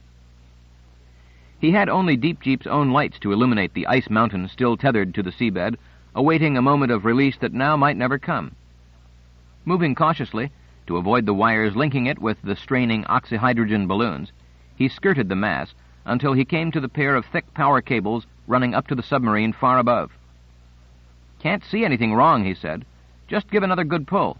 Speaker 1: He had only Deep Jeep's own lights to illuminate the ice mountain still tethered to the seabed, awaiting a moment of release that now might never come. Moving cautiously, to avoid the wires linking it with the straining oxyhydrogen balloons, he skirted the mass until he came to the pair of thick power cables running up to the submarine far above. "Can't see anything wrong," he said. "Just give another good pull."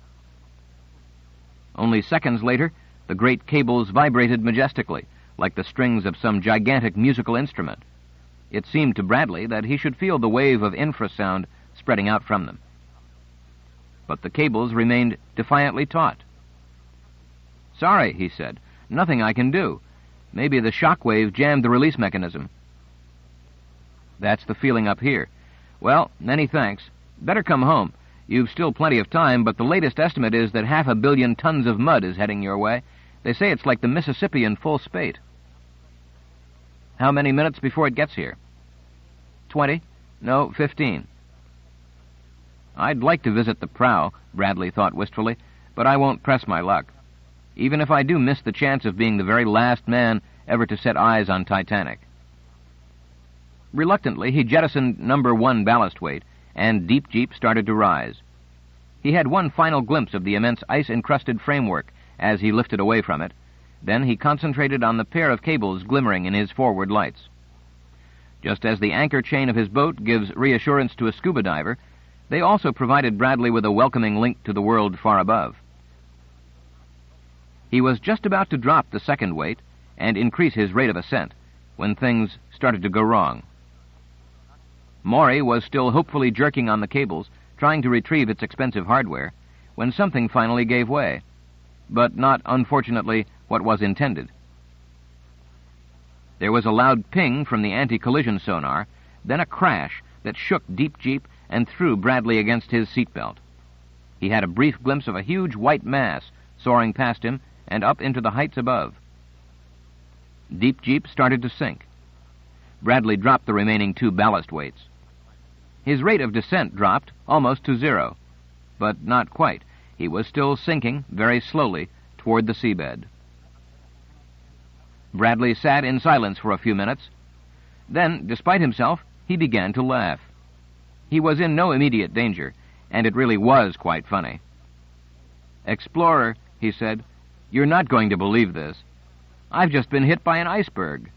Speaker 1: Only seconds later, the great cables vibrated majestically, like the strings of some gigantic musical instrument. It seemed to Bradley that he should feel the wave of infrasound spreading out from them. But the cables remained defiantly taut. "Sorry," he said. Nothing I can do. Maybe the shock wave jammed the release mechanism. That's the feeling up here. Well, many thanks. Better come home. You've still plenty of time, but the latest estimate is that 500 million tons of mud is heading your way. They say it's like the Mississippi in full spate. How many minutes before it gets here? 20? No, 15. I'd like to visit the prow, Bradley thought wistfully, but I won't press my luck. Even if I do miss the chance of being the very last man ever to set eyes on Titanic. Reluctantly, he jettisoned number 1 ballast weight, and Deep Jeep started to rise. He had one final glimpse of the immense ice-encrusted framework as he lifted away from it. Then he concentrated on the pair of cables glimmering in his forward lights. Just as the anchor chain of his boat gives reassurance to a scuba diver, they also provided Bradley with a welcoming link to the world far above. He was just about to drop the second weight and increase his rate of ascent when things started to go wrong. Maury was still hopefully jerking on the cables, trying to retrieve its expensive hardware, when something finally gave way, but not, unfortunately, what was intended. There was a loud ping from the anti-collision sonar, then a crash that shook Deep Jeep and threw Bradley against his seatbelt. He had a brief glimpse of a huge white mass soaring past him and up into the heights above. Deep Jeep started to sink. Bradley dropped the remaining 2 ballast weights. His rate of descent dropped almost to 0, but not quite. He was still sinking very slowly toward the seabed. Bradley sat in silence for a few minutes. Then, despite himself, he began to laugh. He was in no immediate danger, and it really was quite funny. "Explorer," he said, "you're not going to believe this. I've just been hit by an iceberg."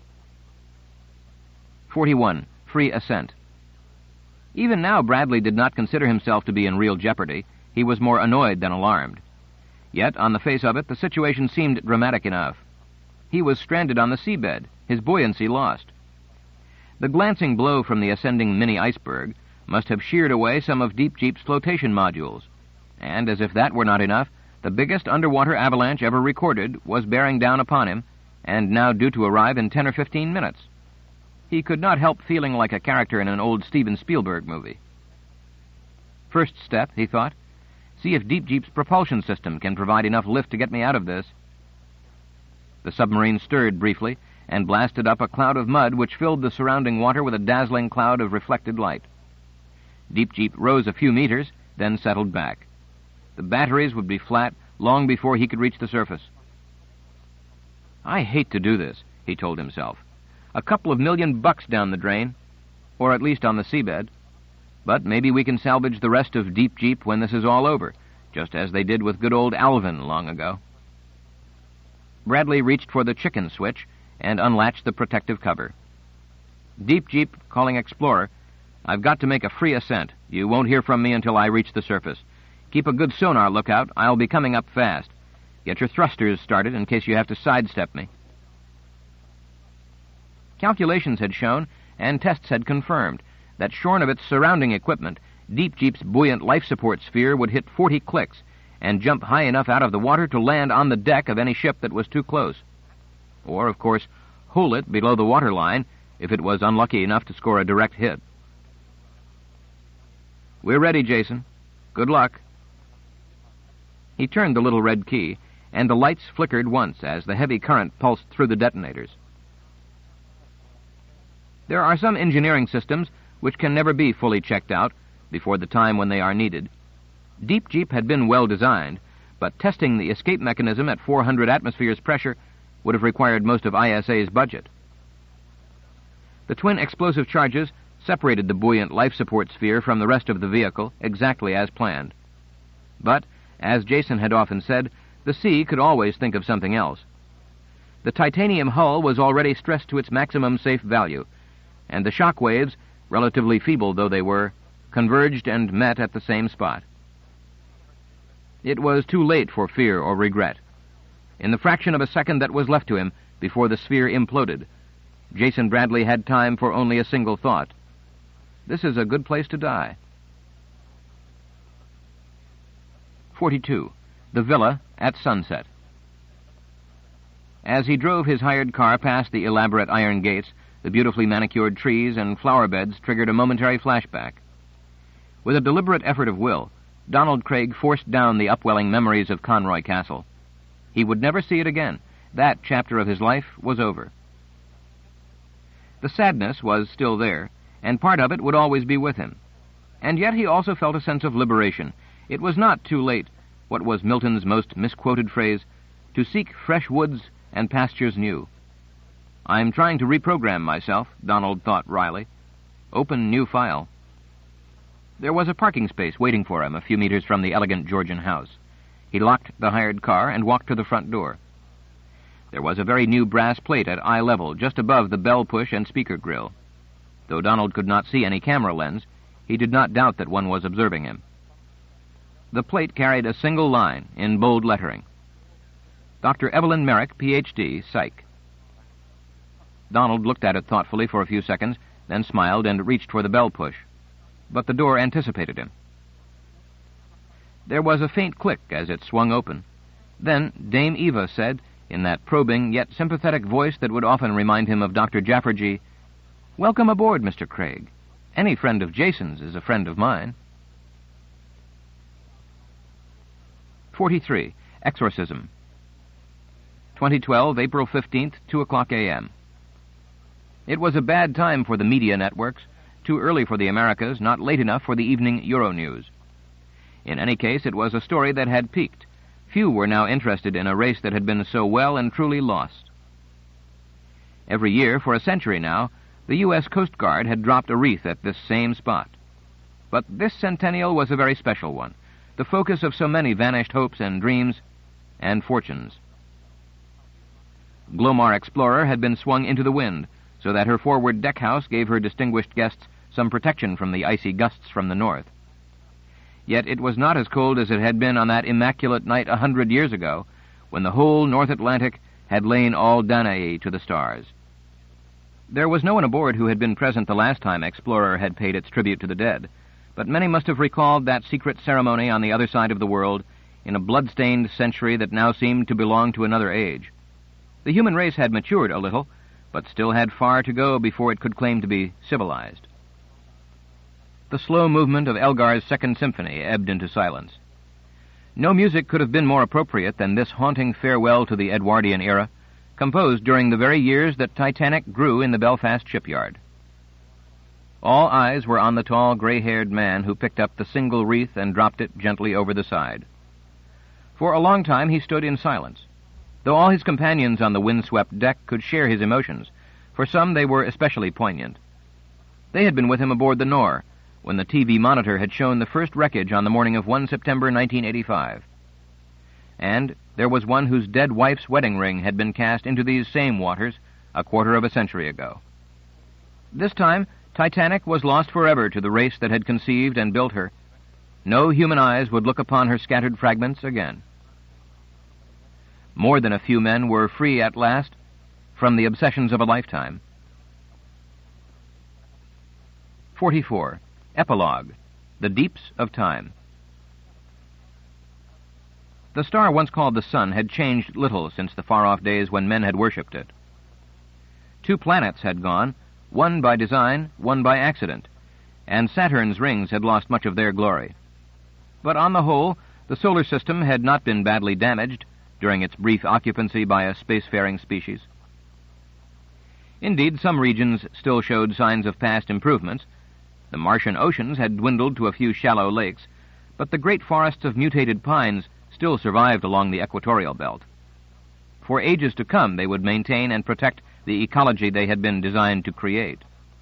Speaker 1: 41. Free ascent. Even now Bradley did not consider himself to be in real jeopardy. He was more annoyed than alarmed. Yet, on the face of it, the situation seemed dramatic enough. He was stranded on the seabed, his buoyancy lost. The glancing blow from the ascending mini-iceberg must have sheared away some of Deep Jeep's flotation modules, and as if that were not enough, the biggest underwater avalanche ever recorded was bearing down upon him, and now due to arrive in 10 or 15 minutes. He could not help feeling like a character in an old Steven Spielberg movie. First step, he thought, see if Deep Jeep's propulsion system can provide enough lift to get me out of this. The submarine stirred briefly and blasted up a cloud of mud which filled the surrounding water with a dazzling cloud of reflected light. Deep Jeep rose a few meters, then settled back. The batteries would be flat long before he could reach the surface. "I hate to do this," he told himself. "A couple of $1,000,000 down the drain, or at least on the seabed. But maybe we can salvage the rest of Deep Jeep when this is all over, just as they did with good old Alvin long ago." Bradley reached for the chicken switch and unlatched the protective cover. "Deep Jeep, calling Explorer. I've got to make a free ascent. You won't hear from me until I reach the surface. Keep a good sonar lookout. I'll be coming up fast. Get your thrusters started in case you have to sidestep me." Calculations had shown, and tests had confirmed, that shorn of its surrounding equipment, Deep Jeep's buoyant life support sphere would hit 40 clicks and jump high enough out of the water to land on the deck of any ship that was too close. Or, of course, hole it below the waterline if it was unlucky enough to score a direct hit. "We're ready, Jason. Good luck." He turned the little red key, and the lights flickered once as the heavy current pulsed through the detonators. There are some engineering systems which can never be fully checked out before the time when they are needed. Deep Jeep had been well designed, but testing the escape mechanism at 400 atmospheres pressure would have required most of ISA's budget. The twin explosive charges separated the buoyant life support sphere from the rest of the vehicle exactly as planned. But, as Jason had often said, the sea could always think of something else. The titanium hull was already stressed to its maximum safe value, and the shock waves, relatively feeble though they were, converged and met at the same spot. It was too late for fear or regret. In the fraction of a second that was left to him before the sphere imploded, Jason Bradley had time for only a single thought. This is a good place to die. 42. The Villa at Sunset. As he drove his hired car past the elaborate iron gates, the beautifully manicured trees and flower beds triggered a momentary flashback. With a deliberate effort of will, Donald Craig forced down the upwelling memories of Conroy Castle. He would never see it again. That chapter of his life was over. The sadness was still there, and part of it would always be with him. And yet he also felt a sense of liberation. It was not too late, what was Milton's most misquoted phrase, to seek fresh woods and pastures new. I'm trying to reprogram myself, Donald thought wryly. Open new file. There was a parking space waiting for him a few meters from the elegant Georgian house. He locked the hired car and walked to the front door. There was a very new brass plate at eye level, just above the bell push and speaker grill. Though Donald could not see any camera lens, he did not doubt that one was observing him. The plate carried a single line in bold lettering. Dr. Evelyn Merrick, Ph.D., Psych. Donald looked at it thoughtfully for a few seconds, then smiled and reached for the bell push. But the door anticipated him. There was a faint click as it swung open. Then Dame Eva said, in that probing yet sympathetic voice that would often remind him of Dr. Jaffergy, "Welcome aboard, Mr. Craig. Any friend of Jason's is a friend of mine." 43. Exorcism. 2012, April 15th, 2 o'clock a.m. It was a bad time for the media networks, too early for the Americas, not late enough for the evening Euronews. In any case, it was a story that had peaked. Few were now interested in a race that had been so well and truly lost. Every year, for a century now, the U.S. Coast Guard had dropped a wreath at this same spot. But this centennial was a very special one, the focus of so many vanished hopes and dreams and fortunes. Glomar Explorer had been swung into the wind, so that her forward deckhouse gave her distinguished guests some protection from the icy gusts from the north. Yet it was not as cold as it had been on that immaculate night 100 years ago, when the whole North Atlantic had lain all Danae to the stars. There was no one aboard who had been present the last time Explorer had paid its tribute to the dead, but many must have recalled that secret ceremony on the other side of the world in a blood-stained century that now seemed to belong to another age. The human race had matured a little, but still had far to go before it could claim to be civilized. The slow movement of Elgar's Second Symphony ebbed into silence. No music could have been more appropriate than this haunting farewell to the Edwardian era, composed during the very years that Titanic grew in the Belfast shipyard. All eyes were on the tall, gray-haired man who picked up the single wreath and dropped it gently over the side. For a long time he stood in silence, though all his companions on the windswept deck could share his emotions. For some they were especially poignant. They had been with him aboard the Nore, when the TV monitor had shown the first wreckage on the morning of 1 September 1985. And there was one whose dead wife's wedding ring had been cast into these same waters a quarter of a century ago. This time, Titanic was lost forever to the race that had conceived and built her. No human eyes would look upon her scattered fragments again. More than a few men were free at last from the obsessions of a lifetime. 44. Epilogue. The Deeps of Time. The star once called the sun had changed little since the far-off days when men had worshipped it. 2 planets had gone, one by design, one by accident, and Saturn's rings had lost much of their glory. But on the whole, the solar system had not been badly damaged during its brief occupancy by a spacefaring species. Indeed, some regions still showed signs of past improvements. The Martian oceans had dwindled to a few shallow lakes, but the great forests of mutated pines still survived along the equatorial belt. For ages to come, they would maintain and protect the ecology they had been designed to create.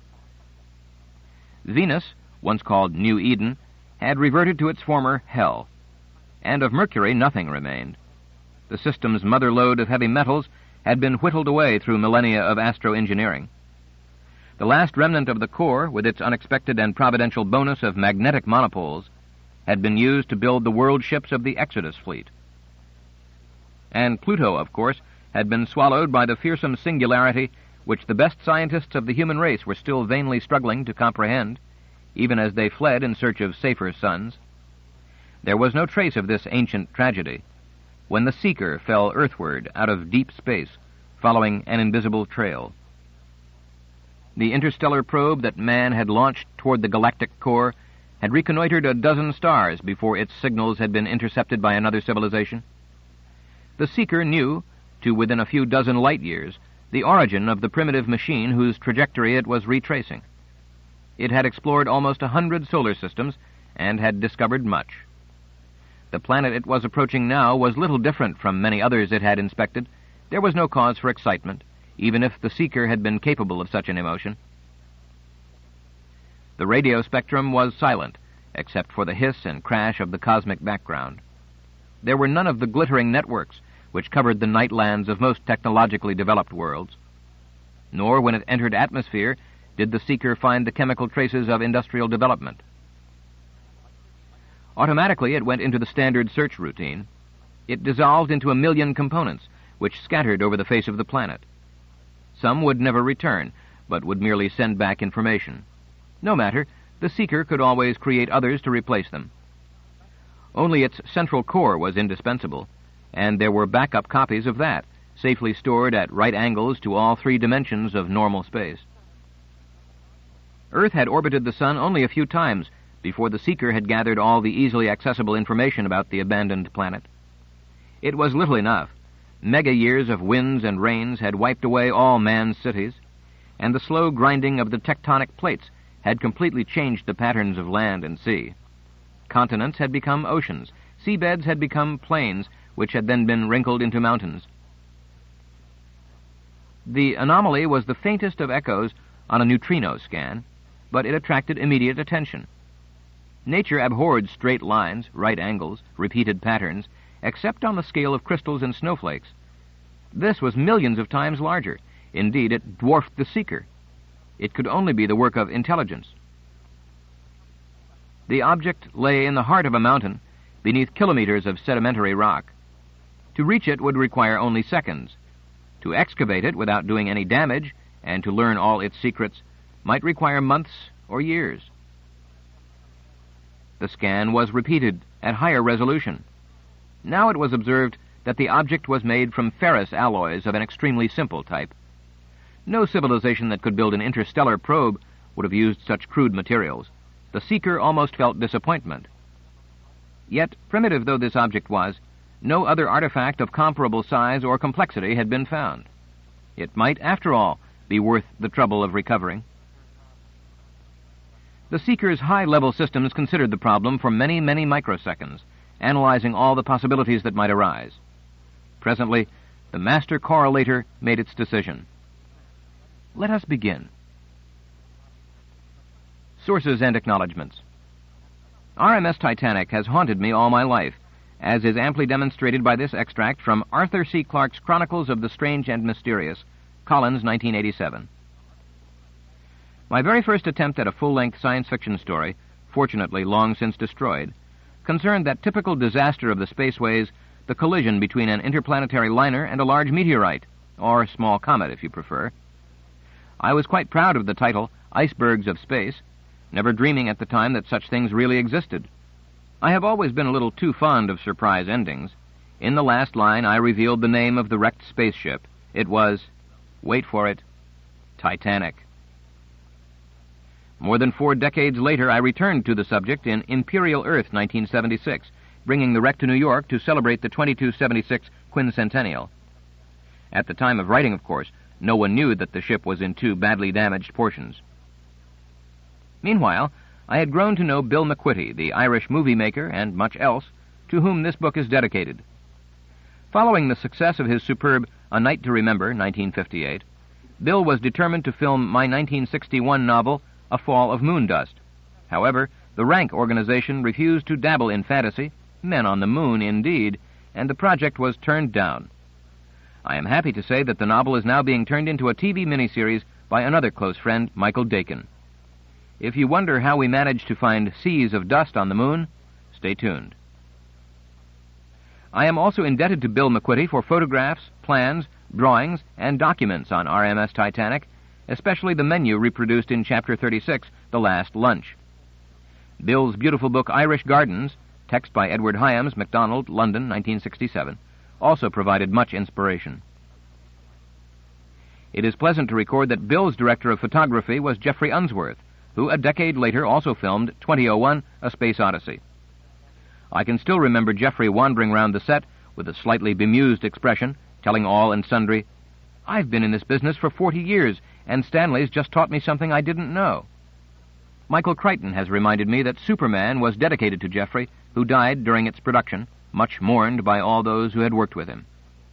Speaker 1: Venus, once called New Eden, had reverted to its former hell, and of Mercury nothing remained. The system's mother lode of heavy metals had been whittled away through millennia of astroengineering. The last remnant of the core, with its unexpected and providential bonus of magnetic monopoles, had been used to build the world ships of the Exodus fleet. And Pluto, of course, had been swallowed by the fearsome singularity which the best scientists of the human race were still vainly struggling to comprehend, even as they fled in search of safer suns. There was no trace of this ancient tragedy when the Seeker fell earthward out of deep space, following an invisible trail. The interstellar probe that man had launched toward the galactic core had reconnoitered a dozen stars before its signals had been intercepted by another civilization. The seeker knew, to within a few dozen light years, the origin of the primitive machine whose trajectory it was retracing. It had explored almost 100 solar systems and had discovered much. The planet it was approaching now was little different from many others it had inspected. There was no cause for excitement, even if the seeker had been capable of such an emotion. The radio spectrum was silent, except for the hiss and crash of the cosmic background. There were none of the glittering networks which covered the nightlands of most technologically developed worlds. Nor, when it entered atmosphere, did the seeker find the chemical traces of industrial development. Automatically, it went into the standard search routine. It dissolved into 1 million components, which scattered over the face of the planet. Some would never return, but would merely send back information. No matter, the seeker could always create others to replace them. Only its central core was indispensable, and there were backup copies of that, safely stored at right angles to all 3 dimensions of normal space. Earth had orbited the sun only a few times before the seeker had gathered all the easily accessible information about the abandoned planet. It was little enough. Mega-years of winds and rains had wiped away all man's cities, and the slow grinding of the tectonic plates had completely changed the patterns of land and sea. Continents had become oceans, seabeds had become plains, which had then been wrinkled into mountains. The anomaly was the faintest of echoes on a neutrino scan, but it attracted immediate attention. Nature abhorred straight lines, right angles, repeated patterns, except on the scale of crystals and snowflakes. This was millions of times larger. Indeed, it dwarfed the seeker. It could only be the work of intelligence. The object lay in the heart of a mountain, beneath kilometers of sedimentary rock. To reach it would require only seconds. To excavate it without doing any damage, and to learn all its secrets, might require months or years. The scan was repeated at higher resolution. Now it was observed that the object was made from ferrous alloys of an extremely simple type. No civilization that could build an interstellar probe would have used such crude materials. The seeker almost felt disappointment. Yet, primitive though this object was, no other artifact of comparable size or complexity had been found. It might, after all, be worth the trouble of recovering. The seeker's high-level systems considered the problem for many, many microseconds, analyzing all the possibilities that might arise. Presently, the master correlator made its decision. Let us begin. Sources and acknowledgments. RMS Titanic has haunted me all my life, as is amply demonstrated by this extract from Arthur C. Clarke's Chronicles of the Strange and Mysterious, Collins, 1987. My very first attempt at a full-length science fiction story, fortunately long since destroyed, concerned that typical disaster of the spaceways, the collision between an interplanetary liner and a large meteorite, or small comet if you prefer. I was quite proud of the title, Icebergs of Space, never dreaming at the time that such things really existed. I have always been a little too fond of surprise endings. In the last line, I revealed the name of the wrecked spaceship. It was, wait for it, Titanic. More than 4 decades later, I returned to the subject in Imperial Earth, 1976, bringing the wreck to New York to celebrate the 2276 quincentennial. At the time of writing, of course, no one knew that the ship was in 2 badly damaged portions. Meanwhile, I had grown to know Bill McQuitty, the Irish movie maker, and much else, to whom this book is dedicated. Following the success of his superb A Night to Remember, 1958, Bill was determined to film my 1961 novel, A Fall of Moon Dust. However, the Rank organization refused to dabble in fantasy, men on the moon indeed, and the project was turned down. I am happy to say that the novel is now being turned into a TV miniseries by another close friend, Michael Dakin. If you wonder how we managed to find seas of dust on the moon, stay tuned. I am also indebted to Bill McQuitty for photographs, plans, drawings, and documents on RMS Titanic, especially the menu reproduced in Chapter 36, The Last Lunch. Bill's beautiful book Irish Gardens, text by Edward Hyams, MacDonald, London, 1967, also provided much inspiration. It is pleasant to record that Bill's director of photography was Jeffrey Unsworth, who a decade later also filmed 2001, A Space Odyssey. I can still remember Jeffrey wandering round the set with a slightly bemused expression, telling all and sundry, "I've been in this business for 40 years, and Stanley's just taught me something I didn't know." Michael Crichton has reminded me that Superman was dedicated to Jeffrey, who died during its production, much mourned by all those who had worked with him.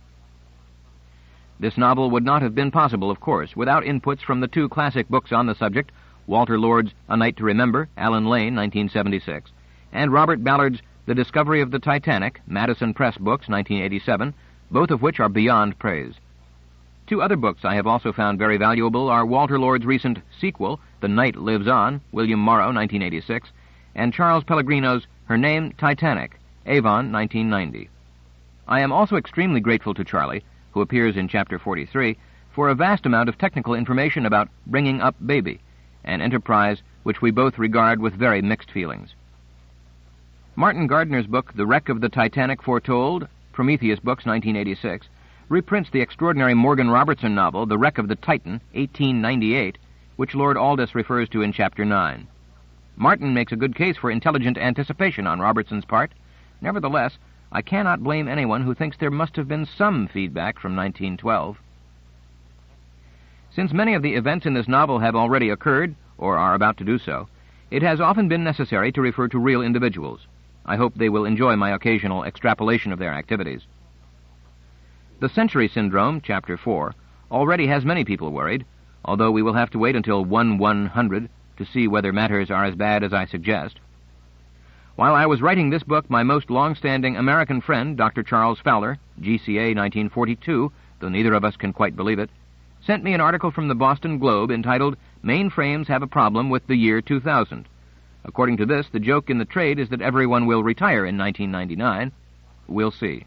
Speaker 1: This novel would not have been possible, of course, without inputs from the two classic books on the subject, Walter Lord's A Night to Remember, Allen Lane, 1976, and Robert Ballard's The Discovery of the Titanic, Madison Press Books, 1987, both of which are beyond praise. Two other books I have also found very valuable are Walter Lord's recent sequel, The Night Lives On, William Morrow, 1986, and Charles Pellegrino's Her Name, Titanic, Avon, 1990. I am also extremely grateful to Charlie, who appears in Chapter 43, for a vast amount of technical information about bringing up Baby, an enterprise which we both regard with very mixed feelings. Martin Gardner's book, The Wreck of the Titanic Foretold, Prometheus Books, 1986, reprints the extraordinary Morgan Robertson novel, The Wreck of the Titan, 1898, which Lord Aldous refers to in Chapter 9. Martin makes a good case for intelligent anticipation on Robertson's part. Nevertheless, I cannot blame anyone who thinks there must have been some feedback from 1912. Since many of the events in this novel have already occurred, or are about to do so, it has often been necessary to refer to real individuals. I hope they will enjoy my occasional extrapolation of their activities. The Century Syndrome, Chapter 4, already has many people worried, although we will have to wait until 1/100 to see whether matters are as bad as I suggest. While I was writing this book, my most long-standing American friend, Dr. Charles Fowler, GCA 1942, though neither of us can quite believe it, sent me an article from the Boston Globe entitled, "Mainframes Have a Problem with the Year 2000. According to this, the joke in the trade is that everyone will retire in 1999. We'll see.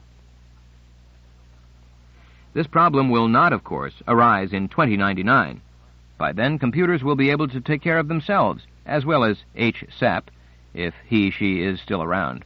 Speaker 1: This problem will not, of course, arise in 2099. By then, computers will be able to take care of themselves, as well as H. Sapp, if she is still around.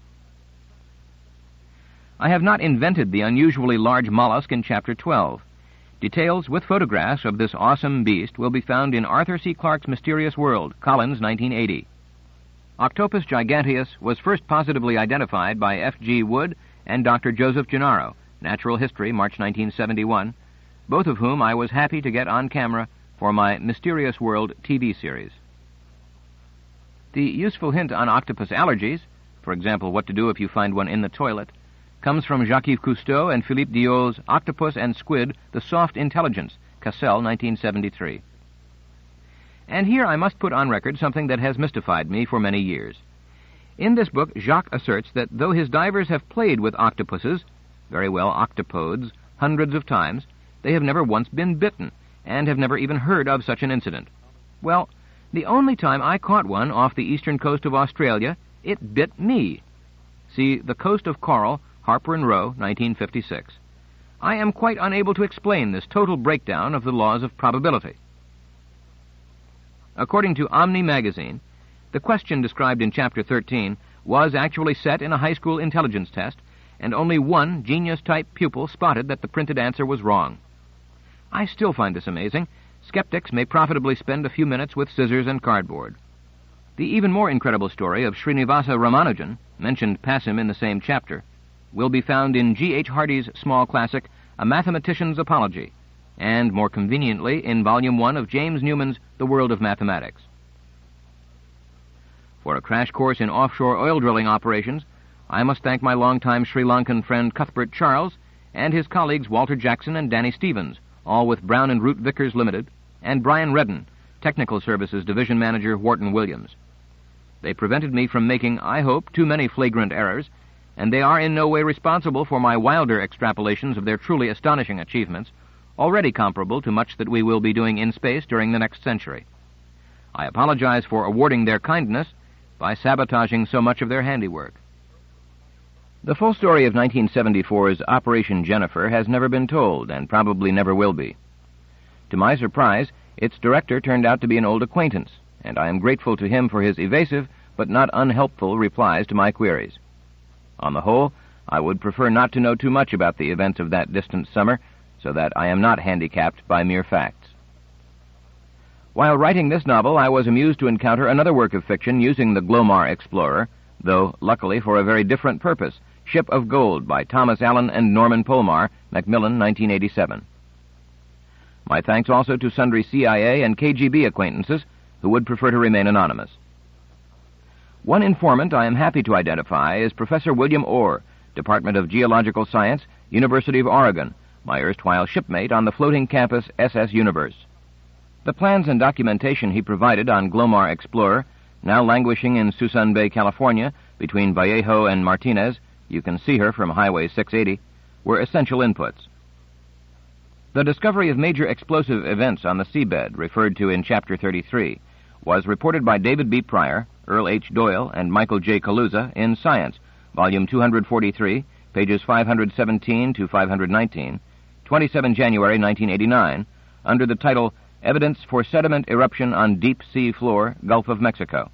Speaker 1: I have not invented the unusually large mollusk in Chapter 12. Details with photographs of this awesome beast will be found in Arthur C. Clarke's Mysterious World, Collins, 1980. Octopus giganteus was first positively identified by F.G. Wood and Dr. Joseph Gennaro, Natural History, March 1971, both of whom I was happy to get on camera for my Mysterious World TV series. The useful hint on octopus allergies, for example, what to do if you find one in the toilet, comes from Jacques-Yves Cousteau and Philippe Diot's Octopus and Squid, The Soft Intelligence, Cassell, 1973. And here I must put on record something that has mystified me for many years. In this book, Jacques asserts that though his divers have played with octopuses, very well octopodes, hundreds of times, they have never once been bitten, and have never even heard of such an incident. Well, the only time I caught one off the eastern coast of Australia, it bit me. See The Coast of Coral, Harper and Row, 1956. I am quite unable to explain this total breakdown of the laws of probability. According to Omni magazine, the question described in Chapter 13 was actually set in a high school intelligence test, and only one genius-type pupil spotted that the printed answer was wrong. I still find this amazing. Skeptics may profitably spend a few minutes with scissors and cardboard. The even more incredible story of Srinivasa Ramanujan, mentioned passim in the same chapter, will be found in G.H. Hardy's small classic, A Mathematician's Apology, and, more conveniently, in Volume 1 of James Newman's The World of Mathematics. For a crash course in offshore oil drilling operations, I must thank my longtime Sri Lankan friend Cuthbert Charles and his colleagues Walter Jackson and Danny Stevens, all with Brown and Root Vickers Limited, and Brian Redden, Technical Services Division Manager, Wharton Williams. They prevented me from making, I hope, too many flagrant errors, and they are in no way responsible for my wilder extrapolations of their truly astonishing achievements, already comparable to much that we will be doing in space during the next century. I apologize for awarding their kindness by sabotaging so much of their handiwork. The full story of 1974's Operation Jennifer has never been told, and probably never will be. To my surprise, its director turned out to be an old acquaintance, and I am grateful to him for his evasive but not unhelpful replies to my queries. On the whole, I would prefer not to know too much about the events of that distant summer, so that I am not handicapped by mere facts. While writing this novel, I was amused to encounter another work of fiction using the Glomar Explorer, though luckily for a very different purpose, Ship of Gold by Thomas Allen and Norman Polmar, Macmillan, 1987. My thanks also to sundry CIA and KGB acquaintances who would prefer to remain anonymous. One informant I am happy to identify is Professor William Orr, Department of Geological Science, University of Oregon, my erstwhile shipmate on the floating campus SS Universe. The plans and documentation he provided on Glomar Explorer, now languishing in Suisun Bay, California, between Vallejo and Martinez, you can see her from Highway 680, were essential inputs. The discovery of major explosive events on the seabed, referred to in Chapter 33, was reported by David B. Pryor, Earl H. Doyle, and Michael J. Kaluza in Science, Volume 243, pages 517 to 519, 27 January 1989, under the title Evidence for Sediment Eruption on Deep Sea Floor, Gulf of Mexico.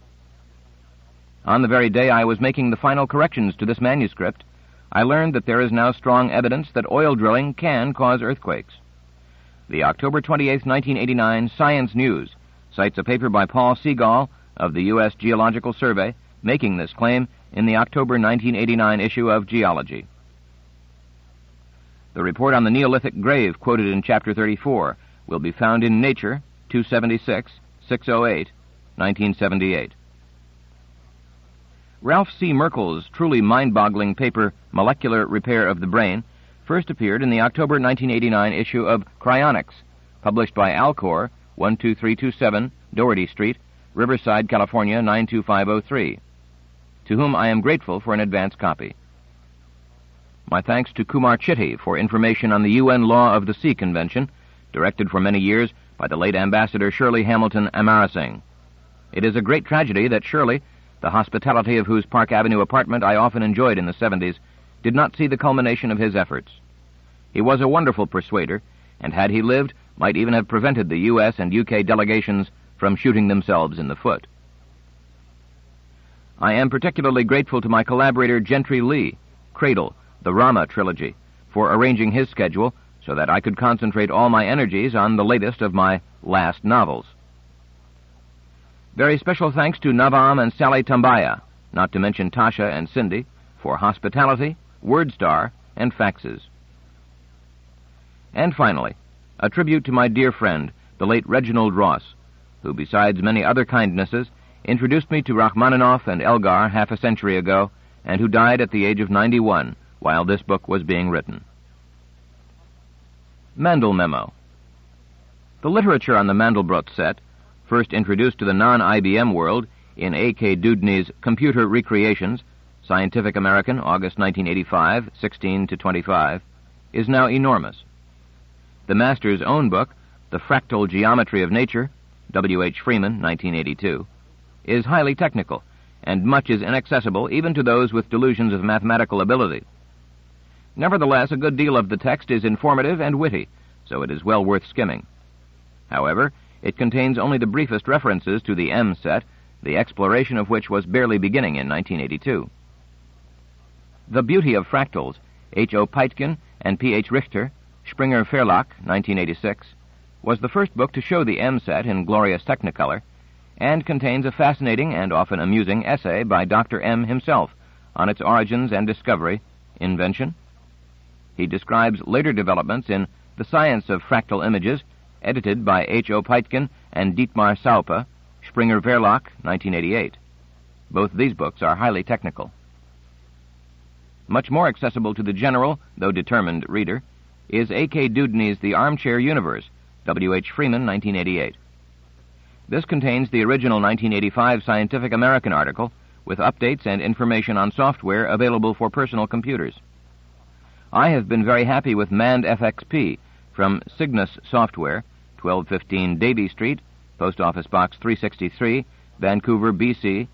Speaker 1: On the very day I was making the final corrections to this manuscript, I learned that there is now strong evidence that oil drilling can cause earthquakes. The October 28, 1989 Science News cites a paper by Paul Seagal of the U.S. Geological Survey making this claim in the October 1989 issue of Geology. The report on the Neolithic grave quoted in Chapter 34 will be found in Nature, 276, 608, 1978. Ralph C. Merkel's truly mind-boggling paper, Molecular Repair of the Brain, first appeared in the October 1989 issue of Cryonics, published by Alcor, 12327, Doherty Street, Riverside, California, 92503, to whom I am grateful for an advance copy. My thanks to Kumar Chitty for information on the UN Law of the Sea Convention, directed for many years by the late Ambassador Shirley Hamilton Amarasinghe. It is a great tragedy that Shirley, the hospitality of whose Park Avenue apartment I often enjoyed in the 70s, did not see the culmination of his efforts. He was a wonderful persuader, and had he lived, might even have prevented the U.S. and U.K. delegations from shooting themselves in the foot. I am particularly grateful to my collaborator Gentry Lee, Cradle, the Rama trilogy, for arranging his schedule so that I could concentrate all my energies on the latest of my last novels. Very special thanks to Navam and Sally Tambaya, not to mention Tasha and Cindy, for hospitality, WordStar, and faxes. And finally, a tribute to my dear friend, the late Reginald Ross, who, besides many other kindnesses, introduced me to Rachmaninoff and Elgar half a century ago, and who died at the age of 91 while this book was being written. Mandel Memo. The literature on the Mandelbrot set, first introduced to the non-IBM world in A.K. Dewdney's Computer Recreations, Scientific American, August 1985, 16-25, is now enormous. The master's own book, The Fractal Geometry of Nature, W.H. Freeman, 1982, is highly technical, and much is inaccessible even to those with delusions of mathematical ability. Nevertheless, a good deal of the text is informative and witty, so it is well worth skimming. However, it contains only the briefest references to the M set, the exploration of which was barely beginning in 1982. The Beauty of Fractals, H.O. Peitgen and P.H. Richter, Springer Verlag, 1986, was the first book to show the M set in glorious Technicolor, and contains a fascinating and often amusing essay by Dr. M himself on its origins and discovery, invention. He describes later developments in The Science of Fractal Images, edited by H.O. Peitgen and Dietmar Saupe, Springer Verlag, 1988. Both these books are highly technical. Much more accessible to the general, though determined, reader is A.K. Dewdney's The Armchair Universe, W.H. Freeman, 1988. This contains the original 1985 Scientific American article with updates and information on software available for personal computers. I have been very happy with Mand FXP from Cygnus Software, 1215 Davie Street, Post Office Box 363, Vancouver, BC,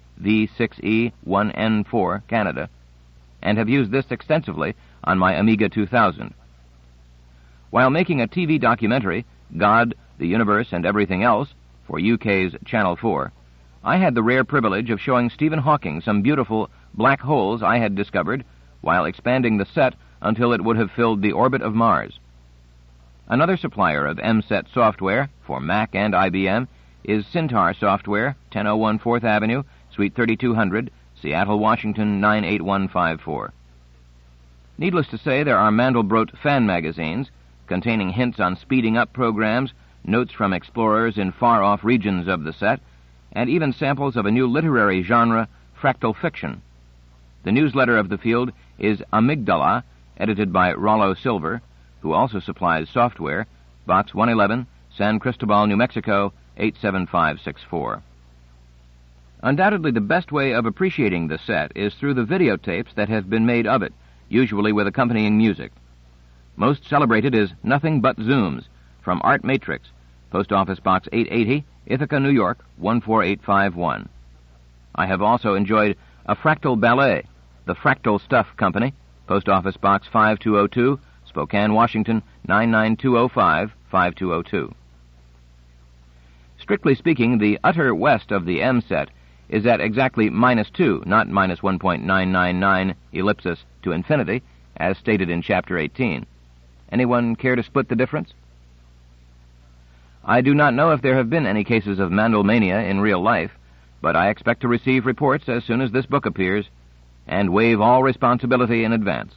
Speaker 1: V6E1N4, Canada, and have used this extensively on my Amiga 2000. While making a TV documentary, God, the Universe, and Everything Else, for UK's Channel 4, I had the rare privilege of showing Stephen Hawking some beautiful black holes I had discovered while expanding the set until it would have filled the orbit of Mars. Another supplier of M-Set software for Mac and IBM is Cintar Software, 1001 4th Avenue, Suite 3200, Seattle, Washington, 98154. Needless to say, there are Mandelbrot fan magazines containing hints on speeding up programs, notes from explorers in far-off regions of the set, and even samples of a new literary genre, fractal fiction. The newsletter of the field is Amygdala, edited by Rollo Silver, who also supplies software, Box 111, San Cristobal, New Mexico, 87564. Undoubtedly the best way of appreciating the set is through the videotapes that have been made of it, usually with accompanying music. Most celebrated is Nothing But Zooms, from Art Matrix, Post Office Box 880, Ithaca, New York, 14851. I have also enjoyed A Fractal Ballet, The Fractal Stuff Company, Post Office Box 5202, Spokane, Washington, 99205, 5202. Strictly speaking, the utter west of the M-Set is at exactly -2, not -1.999 ellipsis to infinity, as stated in Chapter 18. Anyone care to split the difference? I do not know if there have been any cases of Mandelmania in real life, but I expect to receive reports as soon as this book appears, and waive all responsibility in advance.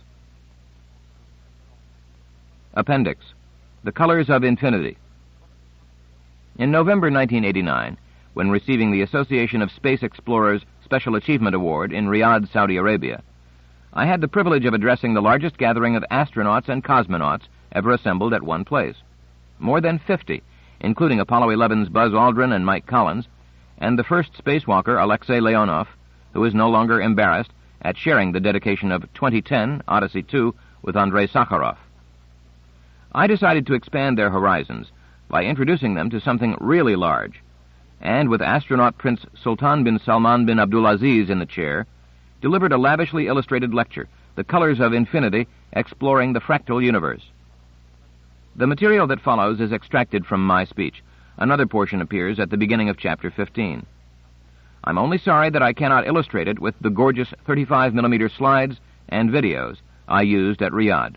Speaker 1: Appendix: The Colors of Infinity. In November 1989, when receiving the Association of Space Explorers Special Achievement Award in Riyadh, Saudi Arabia, I had the privilege of addressing the largest gathering of astronauts and cosmonauts ever assembled at one place. More than 50, including Apollo 11's Buzz Aldrin and Mike Collins, and the first spacewalker, Alexei Leonov, who is no longer embarrassed at sharing the dedication of 2010 Odyssey 2 with Andrei Sakharov. I decided to expand their horizons by introducing them to something really large, and with astronaut Prince Sultan bin Salman bin Abdulaziz in the chair, delivered a lavishly illustrated lecture, The Colors of Infinity, Exploring the Fractal Universe. The material that follows is extracted from my speech. Another portion appears at the beginning of Chapter 15. I'm only sorry that I cannot illustrate it with the gorgeous 35mm slides and videos I used at Riyadh.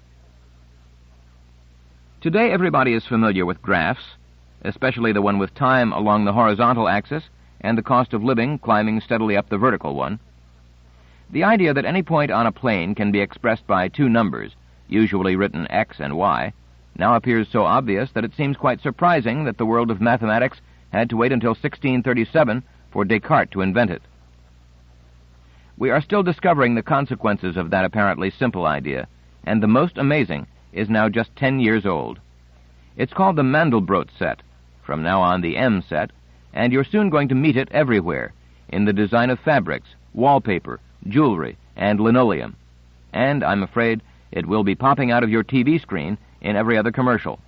Speaker 1: Today everybody is familiar with graphs, especially the one with time along the horizontal axis and the cost of living climbing steadily up the vertical one. The idea that any point on a plane can be expressed by two numbers, usually written x and y, now appears so obvious that it seems quite surprising that the world of mathematics had to wait until 1637 for Descartes to invent it. We are still discovering the consequences of that apparently simple idea, and the most amazing is now just 10 years old. It's called the Mandelbrot set, from now on the M-Set, and you're soon going to meet it everywhere, in the design of fabrics, wallpaper, jewelry, and linoleum. And, I'm afraid, it will be popping out of your TV screen in every other commercial.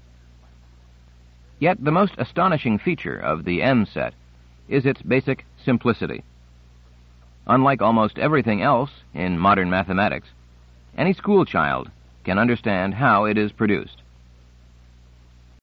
Speaker 1: Yet the most astonishing feature of the M-Set is its basic simplicity. Unlike almost everything else in modern mathematics, any schoolchild can understand how it is produced.